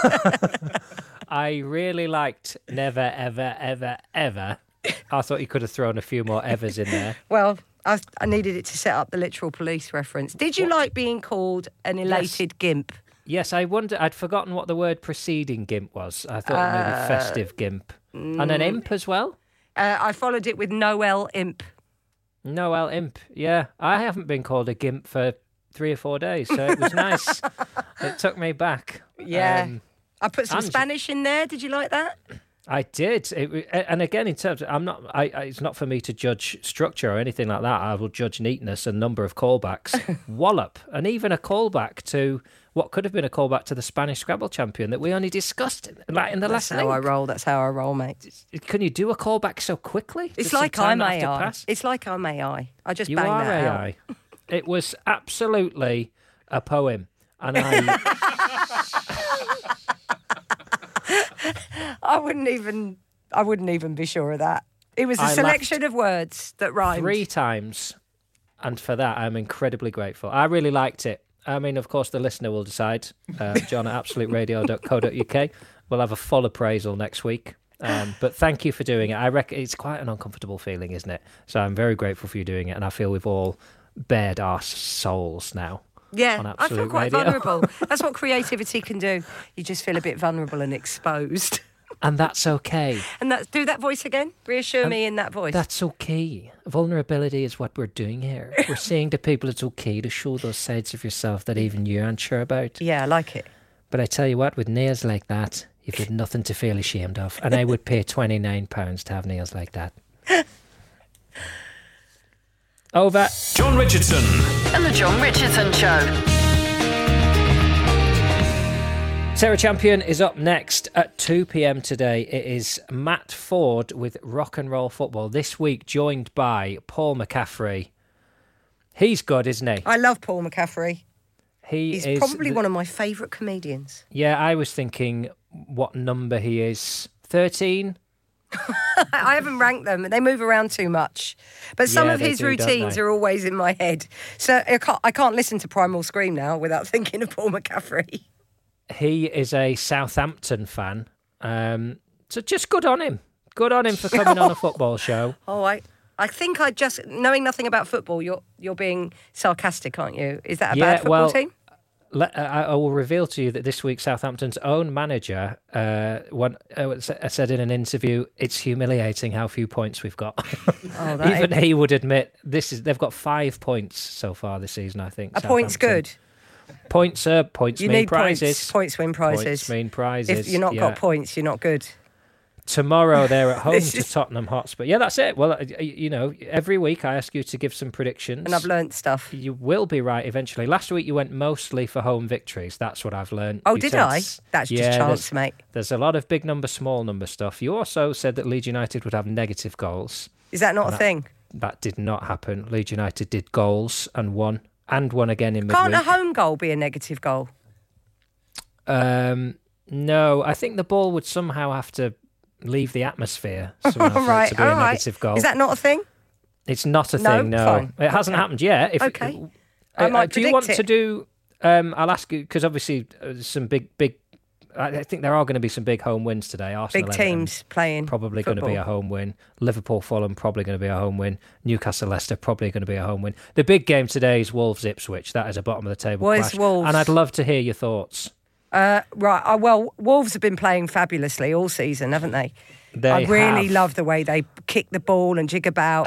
[SPEAKER 3] I really liked never, ever, ever, ever. I thought you could have thrown a few more evers in there.
[SPEAKER 4] Well, I needed it to set up the literal police reference. Did you like being called an elated gimp?
[SPEAKER 3] Yes, I'd forgotten what the word preceding gimp was. I thought maybe festive gimp. And an imp as well?
[SPEAKER 4] I followed it with Noel Imp.
[SPEAKER 3] Noel Imp, yeah. I haven't been called a gimp for 3 or 4 days, so it was nice. It took me back.
[SPEAKER 4] Yeah. I put some Spanish in there. Did you like that?
[SPEAKER 3] I did. And again, in terms of, it's not for me to judge structure or anything like that. I will judge neatness and number of callbacks. Wallop. And even a callback to what could have been a callback to the Spanish Scrabble champion that we only discussed in the last
[SPEAKER 4] That's how I roll. That's how I roll, mate.
[SPEAKER 3] Can you do a callback so quickly?
[SPEAKER 4] It's like I'm AI. It's like I'm AI. I just bang that
[SPEAKER 3] AI. Out. It was absolutely a poem. And
[SPEAKER 4] I wouldn't even be sure of that. It was a selection of words that rhymed
[SPEAKER 3] 3 times, and for that I'm incredibly grateful. I really liked it. I mean, of course, the listener will decide. John at absoluteradio.co.uk. We'll have a full appraisal next week. But thank you for doing it. I reckon it's quite an uncomfortable feeling, isn't it? So I'm very grateful for you doing it, and I feel we've all bared our souls now.
[SPEAKER 4] Yeah, I feel quite vulnerable. That's what creativity can do. You just feel a bit vulnerable and exposed.
[SPEAKER 3] And that's okay.
[SPEAKER 4] And do that voice again. Reassure me in that voice.
[SPEAKER 3] That's okay. Vulnerability is what we're doing here. We're saying to people it's okay to show those sides of yourself that even you aren't sure about.
[SPEAKER 4] Yeah, I like it.
[SPEAKER 3] But I tell you what, with nails like that, you've got nothing to feel ashamed of. And I would pay £29 to have nails like that. Over.
[SPEAKER 1] John Richardson.
[SPEAKER 2] And the John Richardson Show.
[SPEAKER 3] Sarah Champion is up next at 2 p.m. today. It is Matt Ford with Rock and Roll Football. This week joined by Paul McCaffrey. He's good, isn't he?
[SPEAKER 4] I love Paul McCaffrey.
[SPEAKER 3] He's
[SPEAKER 4] probably one of my favourite comedians.
[SPEAKER 3] Yeah, I was thinking what number he is. 13?
[SPEAKER 4] I haven't ranked them. They move around too much. But some of his routines are always in my head. So I can't listen to Primal Scream now without thinking of Paul McCaffrey.
[SPEAKER 3] He is a Southampton fan. So just good on him. Good on him for coming on a football show.
[SPEAKER 4] Oh, I think knowing nothing about football, you're being sarcastic, aren't you? Is that a bad football team?
[SPEAKER 3] I will reveal to you that this week Southampton's own manager said in an interview, it's humiliating how few points we've got. Even he would admit they've got 5 points so far this season, I think.
[SPEAKER 4] A point's good.
[SPEAKER 3] Points
[SPEAKER 4] you
[SPEAKER 3] mean
[SPEAKER 4] need
[SPEAKER 3] prizes.
[SPEAKER 4] Points win prizes.
[SPEAKER 3] Points mean prizes.
[SPEAKER 4] If you're not got points, you're not good.
[SPEAKER 3] Tomorrow they're at home to Tottenham Hotspur. Yeah, that's it. Well, every week I ask you to give some predictions.
[SPEAKER 4] And I've learnt stuff.
[SPEAKER 3] You will be right eventually. Last week you went mostly for home victories. That's what I've learnt.
[SPEAKER 4] Oh, did I? That's just chance, mate.
[SPEAKER 3] There's a lot of big number, small number stuff. You also said that Leeds United would have negative goals.
[SPEAKER 4] Is that not a thing? That
[SPEAKER 3] did not happen. Leeds United did goals and won. And won again in midweek.
[SPEAKER 4] Can't a home goal be a negative goal?
[SPEAKER 3] No, I think the ball would somehow have to leave the atmosphere somehow for it to be a negative goal.
[SPEAKER 4] Is that not a thing?
[SPEAKER 3] It's not a thing, no.
[SPEAKER 4] Fine.
[SPEAKER 3] It hasn't happened yet.
[SPEAKER 4] Okay. I might
[SPEAKER 3] do you want to do... I'll ask you, because obviously some big... I think there are going to be some big home wins today. Arsenal,
[SPEAKER 4] big teams playing
[SPEAKER 3] probably
[SPEAKER 4] football.
[SPEAKER 3] Going to be a home win. Liverpool, Fulham probably going to be a home win. Newcastle, Leicester probably going to be a home win. The big game today is Wolves, Ipswich. That is a bottom of the table clash.
[SPEAKER 4] Wolves?
[SPEAKER 3] And I'd love to hear your thoughts.
[SPEAKER 4] Right. Well, Wolves have been playing fabulously all season, haven't they? I really love the way they kick the ball and jig about.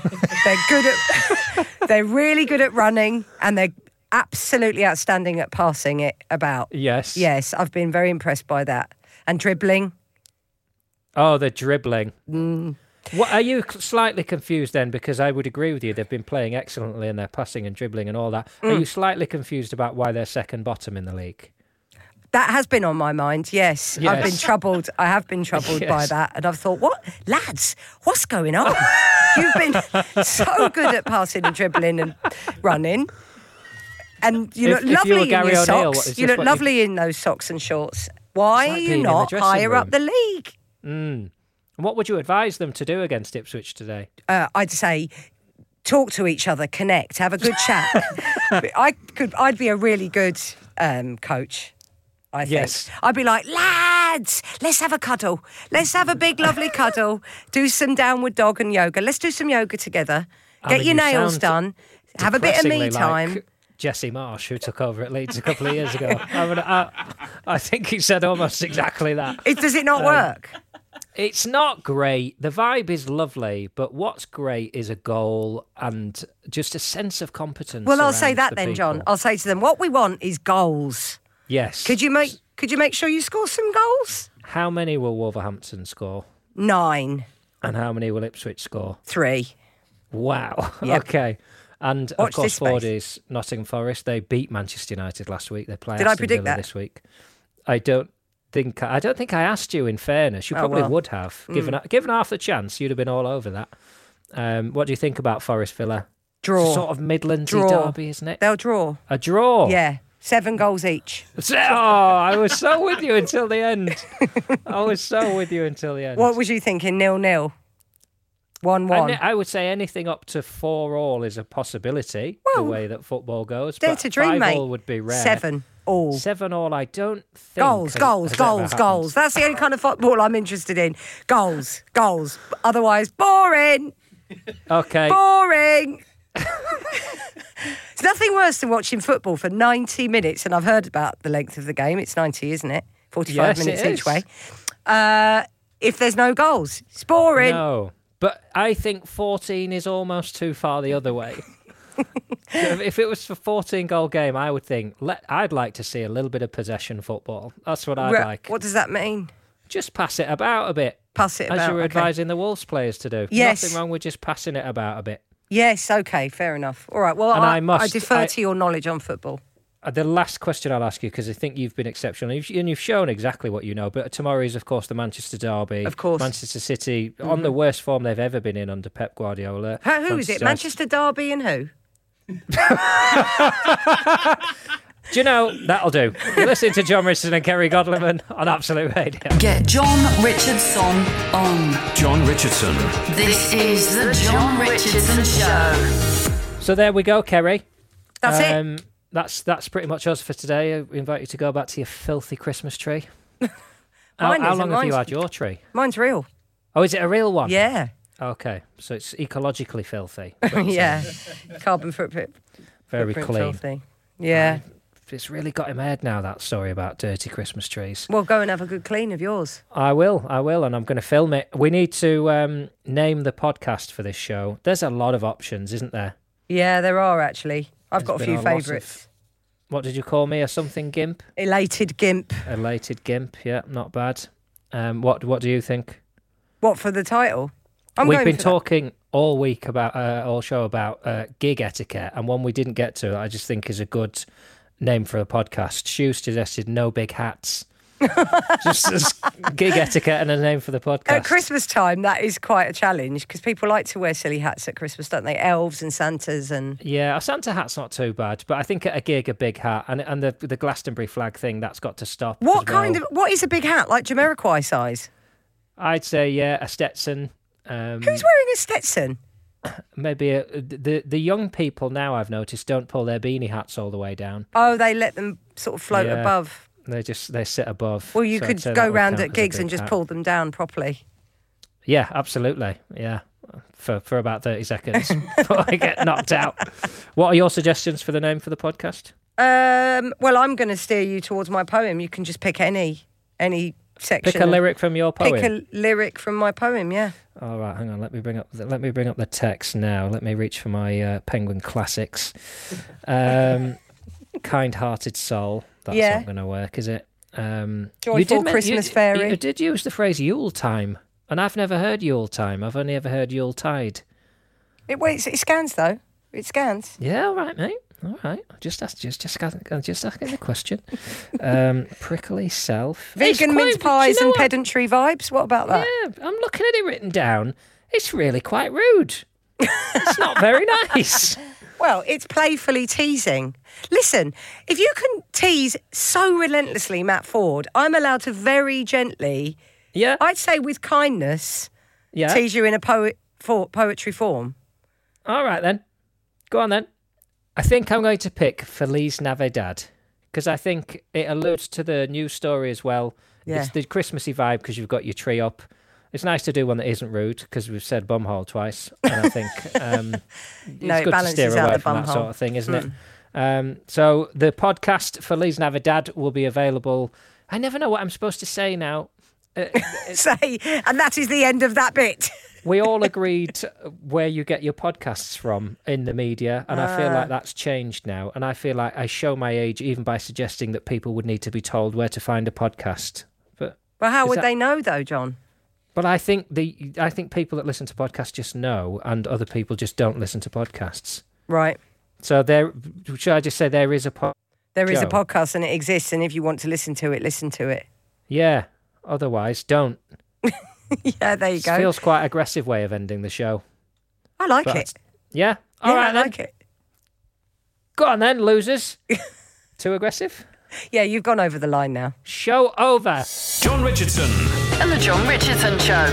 [SPEAKER 4] They're really good at running, and they're absolutely outstanding at passing it about.
[SPEAKER 3] Yes.
[SPEAKER 4] Yes, I've been very impressed by that. And dribbling.
[SPEAKER 3] Oh, the dribbling. What, are you slightly confused then? Because I would agree with you. They've been playing excellently in their passing and dribbling and all that. Are you slightly confused about why they're second bottom in the league?
[SPEAKER 4] That has been on my mind, yes. I've been troubled. I have been troubled by that. And I've thought, what? Lads, what's going on? You've been so good at passing and dribbling and running. And you look lovely in your socks. You look lovely in those socks and shorts. Why are you not higher up the league?
[SPEAKER 3] What would you advise them to do against Ipswich today?
[SPEAKER 4] I'd say talk to each other, connect, have a good chat. I'd be a really good coach. I think.
[SPEAKER 3] Yes.
[SPEAKER 4] I'd be like, lads, let's have a cuddle. Let's have a big, lovely cuddle. Do some downward dog and yoga. Let's do some yoga together. Get your nails done. Have a bit of me time.
[SPEAKER 3] Like Jesse Marsh, who took over at Leeds a couple of years ago. I think he said almost exactly that.
[SPEAKER 4] Does it not work?
[SPEAKER 3] It's not great. The vibe is lovely, but what's great is a goal and just a sense of competence.
[SPEAKER 4] Well, I'll say that then, John. I'll say to them, what we want is goals.
[SPEAKER 3] Yes.
[SPEAKER 4] Could you make sure you score some goals?
[SPEAKER 3] How many will Wolverhampton score?
[SPEAKER 4] 9.
[SPEAKER 3] And how many will Ipswich score?
[SPEAKER 4] 3.
[SPEAKER 3] Wow.
[SPEAKER 4] Yep.
[SPEAKER 3] Okay. And
[SPEAKER 4] Watch
[SPEAKER 3] of course,
[SPEAKER 4] this space.
[SPEAKER 3] forward is Nottingham Forest. They beat Manchester United last week. They play
[SPEAKER 4] Did I
[SPEAKER 3] Aston
[SPEAKER 4] predict
[SPEAKER 3] Villa
[SPEAKER 4] that?
[SPEAKER 3] this week. I don't think I asked you. In fairness, you probably would have given half the chance. You'd have been all over that. What do you think about Forest Villa?
[SPEAKER 4] Draw.
[SPEAKER 3] It's a sort of Midlandsy derby, isn't it?
[SPEAKER 4] They'll draw.
[SPEAKER 3] A draw.
[SPEAKER 4] Yeah. 7 goals each.
[SPEAKER 3] Oh, I was so with you until the end.
[SPEAKER 4] What was you thinking? 0-0? 1-1?
[SPEAKER 3] I would say anything up to 4-4 is a possibility, the way that football goes.
[SPEAKER 4] Dare
[SPEAKER 3] but
[SPEAKER 4] to dream,
[SPEAKER 3] 5-4
[SPEAKER 4] mate.
[SPEAKER 3] would be rare.
[SPEAKER 4] 7-all.
[SPEAKER 3] 7-all, I don't think.
[SPEAKER 4] Goals. That's the only kind of football I'm interested in. Goals. Otherwise, boring.
[SPEAKER 3] Okay.
[SPEAKER 4] Boring. It's nothing worse than watching football for 90 minutes, and I've heard about the length of the game. It's 90, isn't it? 45 minutes each way. If there's no goals, it's boring.
[SPEAKER 3] No, but I think 14 is almost too far the other way. If it was a 14-goal game, I would think, I'd like to see a little bit of possession football. That's what I'd like.
[SPEAKER 4] What does that mean?
[SPEAKER 3] Just pass it about a bit.
[SPEAKER 4] Pass it about,
[SPEAKER 3] as you were advising the Wolves players to do.
[SPEAKER 4] Yes.
[SPEAKER 3] Nothing wrong with just passing it about a bit.
[SPEAKER 4] Yes, okay, fair enough. All right, well, I defer to your knowledge on football.
[SPEAKER 3] The last question I'll ask you, because I think you've been exceptional, and you've shown exactly what you know, but tomorrow is, of course, the Manchester derby.
[SPEAKER 4] Of course.
[SPEAKER 3] Manchester City, on the worst form they've ever been in under Pep Guardiola.
[SPEAKER 4] Who is it? Manchester derby and who?
[SPEAKER 3] Do you know, that'll do. You're listening to John Richardson and Kerry Godliman on Absolute Radio.
[SPEAKER 2] Get John Richardson on.
[SPEAKER 1] John Richardson.
[SPEAKER 2] This is the John Richardson Show.
[SPEAKER 3] So there we go, Kerry.
[SPEAKER 4] That's it.
[SPEAKER 3] That's pretty much us for today. I invite you to go back to your filthy Christmas tree.
[SPEAKER 4] How
[SPEAKER 3] long have you had your tree?
[SPEAKER 4] Mine's real.
[SPEAKER 3] Oh, is it a real one?
[SPEAKER 4] Yeah.
[SPEAKER 3] Okay, so it's ecologically filthy.
[SPEAKER 4] Yeah. Carbon footprint.
[SPEAKER 3] Very clean.
[SPEAKER 4] Filthy. Yeah.
[SPEAKER 3] It's really got in my head now, that story about dirty Christmas trees.
[SPEAKER 4] Well, go and have a good clean of yours.
[SPEAKER 3] I will, and I'm going to film it. We need to name the podcast for this show. There's a lot of options, isn't there?
[SPEAKER 4] Yeah, there are actually. I've got a few favourites.
[SPEAKER 3] What did you call me? A something gimp?
[SPEAKER 4] Elated Gimp.
[SPEAKER 3] Elated Gimp, yeah, not bad. What do you think?
[SPEAKER 4] What, for the title?
[SPEAKER 3] We've been talking all week about, all show about gig etiquette, and one we didn't get to, I just think is a good name for a podcast. Stu suggested no big hats. Just gig etiquette and a name for the podcast.
[SPEAKER 4] At Christmas time, that is quite a challenge because people like to wear silly hats at Christmas, don't they? Elves and Santas and...
[SPEAKER 3] Yeah, a Santa hat's not too bad, but I think at a gig, a big hat and the Glastonbury flag thing, that's got to stop.
[SPEAKER 4] What is a big hat? Like Jamiroquai size?
[SPEAKER 3] I'd say, yeah, a Stetson.
[SPEAKER 4] Who's wearing a Stetson?
[SPEAKER 3] Maybe the young people now, I've noticed, don't pull their beanie hats all the way down.
[SPEAKER 4] Oh, they let them sort of float above.
[SPEAKER 3] They sit above.
[SPEAKER 4] Well, you could go round at gigs and just pull them down properly.
[SPEAKER 3] Yeah, absolutely. Yeah, for about 30 seconds before I get knocked out. What are your suggestions for the name for the podcast?
[SPEAKER 4] Well, I'm going to steer you towards my poem. You can just pick any section.
[SPEAKER 3] Pick a lyric from your poem.
[SPEAKER 4] Pick a lyric from my poem. Yeah.
[SPEAKER 3] All right, hang on. Let me bring up the text now. Let me reach for my Penguin Classics. Kind-hearted soul. That's not going to work, is it?
[SPEAKER 4] Joyful Christmas fairy.
[SPEAKER 3] You did use the phrase Yuletime, and I've never heard Yuletime. I've only ever heard Yuletide.
[SPEAKER 4] It scans though. It scans.
[SPEAKER 3] Yeah, all right, mate. All right. Just asking the question. Prickly self.
[SPEAKER 4] Vegan mince pies and pedantry vibes. What about that?
[SPEAKER 3] Yeah, I'm looking at it written down. It's really quite rude. It's not very nice.
[SPEAKER 4] Well, it's playfully teasing. Listen, if you can tease so relentlessly Matt Ford, I'm allowed to very gently, I'd say with kindness, tease you in a poetry form.
[SPEAKER 3] All right, then. Go on, then. I think I'm going to pick Feliz Navidad because I think it alludes to the news story as well. Yeah. It's the Christmassy vibe because you've got your tree up. It's nice to do one that isn't rude because we've said bumhole twice. And I think it's good to steer away from that sort of thing, isn't it? So the podcast Feliz Navidad will be available. I never know what I'm supposed to say now.
[SPEAKER 4] Say, and that is the end of that bit.
[SPEAKER 3] We all agreed where you get your podcasts from in the media, and I feel like that's changed now. And I feel like I show my age even by suggesting that people would need to be told where to find a podcast. But
[SPEAKER 4] how would they know, though, John?
[SPEAKER 3] But I think people that listen to podcasts just know, and other people just don't listen to podcasts.
[SPEAKER 4] Right.
[SPEAKER 3] So should I just say there is a podcast?
[SPEAKER 4] There is a podcast, and it exists. And if you want to listen to it, listen to it.
[SPEAKER 3] Yeah. Otherwise, don't.
[SPEAKER 4] Yeah, there you go.
[SPEAKER 3] It feels quite an aggressive way of ending the show.
[SPEAKER 4] I like it.
[SPEAKER 3] Yeah? All right,
[SPEAKER 4] I like it.
[SPEAKER 3] Go on then, losers. Too aggressive?
[SPEAKER 4] Yeah, you've gone over the line now.
[SPEAKER 3] Show over.
[SPEAKER 1] John Richardson.
[SPEAKER 2] And the John Richardson Show.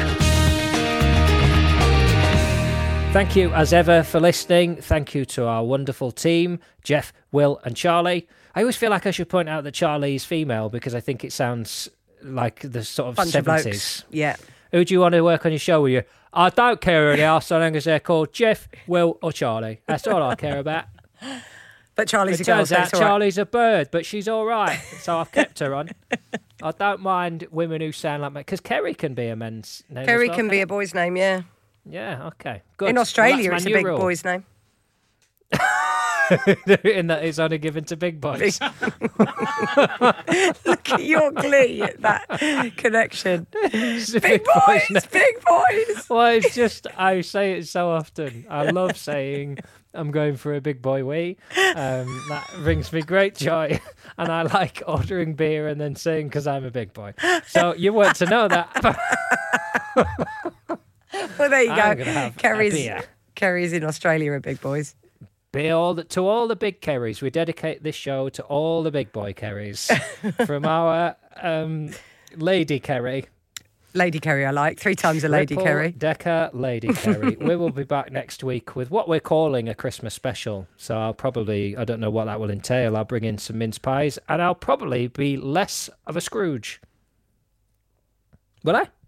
[SPEAKER 3] Thank you, as ever, for listening. Thank you to our wonderful team, Jeff, Will and Charlie. I always feel like I should point out that Charlie is female because I think it sounds like the sort of
[SPEAKER 4] bunch
[SPEAKER 3] 70s.
[SPEAKER 4] Yeah.
[SPEAKER 3] Who do you want to work on your show with you? I don't care who they are, so long as they're called Jeff, Will or Charlie. That's all I care about.
[SPEAKER 4] But Charlie's
[SPEAKER 3] it
[SPEAKER 4] a girl,
[SPEAKER 3] turns
[SPEAKER 4] so
[SPEAKER 3] out Charlie's a bird, but she's all right, so I've kept her on. I don't mind women who sound like me, because Kerry can be a men's name.
[SPEAKER 4] Kerry can be a boy's name, yeah.
[SPEAKER 3] Yeah, okay, good.
[SPEAKER 4] In Australia,
[SPEAKER 3] well,
[SPEAKER 4] it's a big boy's name.
[SPEAKER 3] In that it's only given to big boys.
[SPEAKER 4] Look at your glee at that connection. Big boys.
[SPEAKER 3] Well, it's just, I say it so often. I love saying I'm going for a big boy wee. That brings me great joy. And I like ordering beer and then saying, because I'm a big boy. So you weren't to know that.
[SPEAKER 4] Well, there you go. Kerry's in Australia are big boys.
[SPEAKER 3] To all the big Kerrys, we dedicate this show to all the big boy Kerrys. From our Lady Kerry.
[SPEAKER 4] Lady Kerry, I like. 3 times a Lady Kerry.
[SPEAKER 3] Decker Lady Kerry. We will be back next week with what we're calling a Christmas special. So I don't know what that will entail. I'll bring in some mince pies and I'll probably be less of a Scrooge. Will I?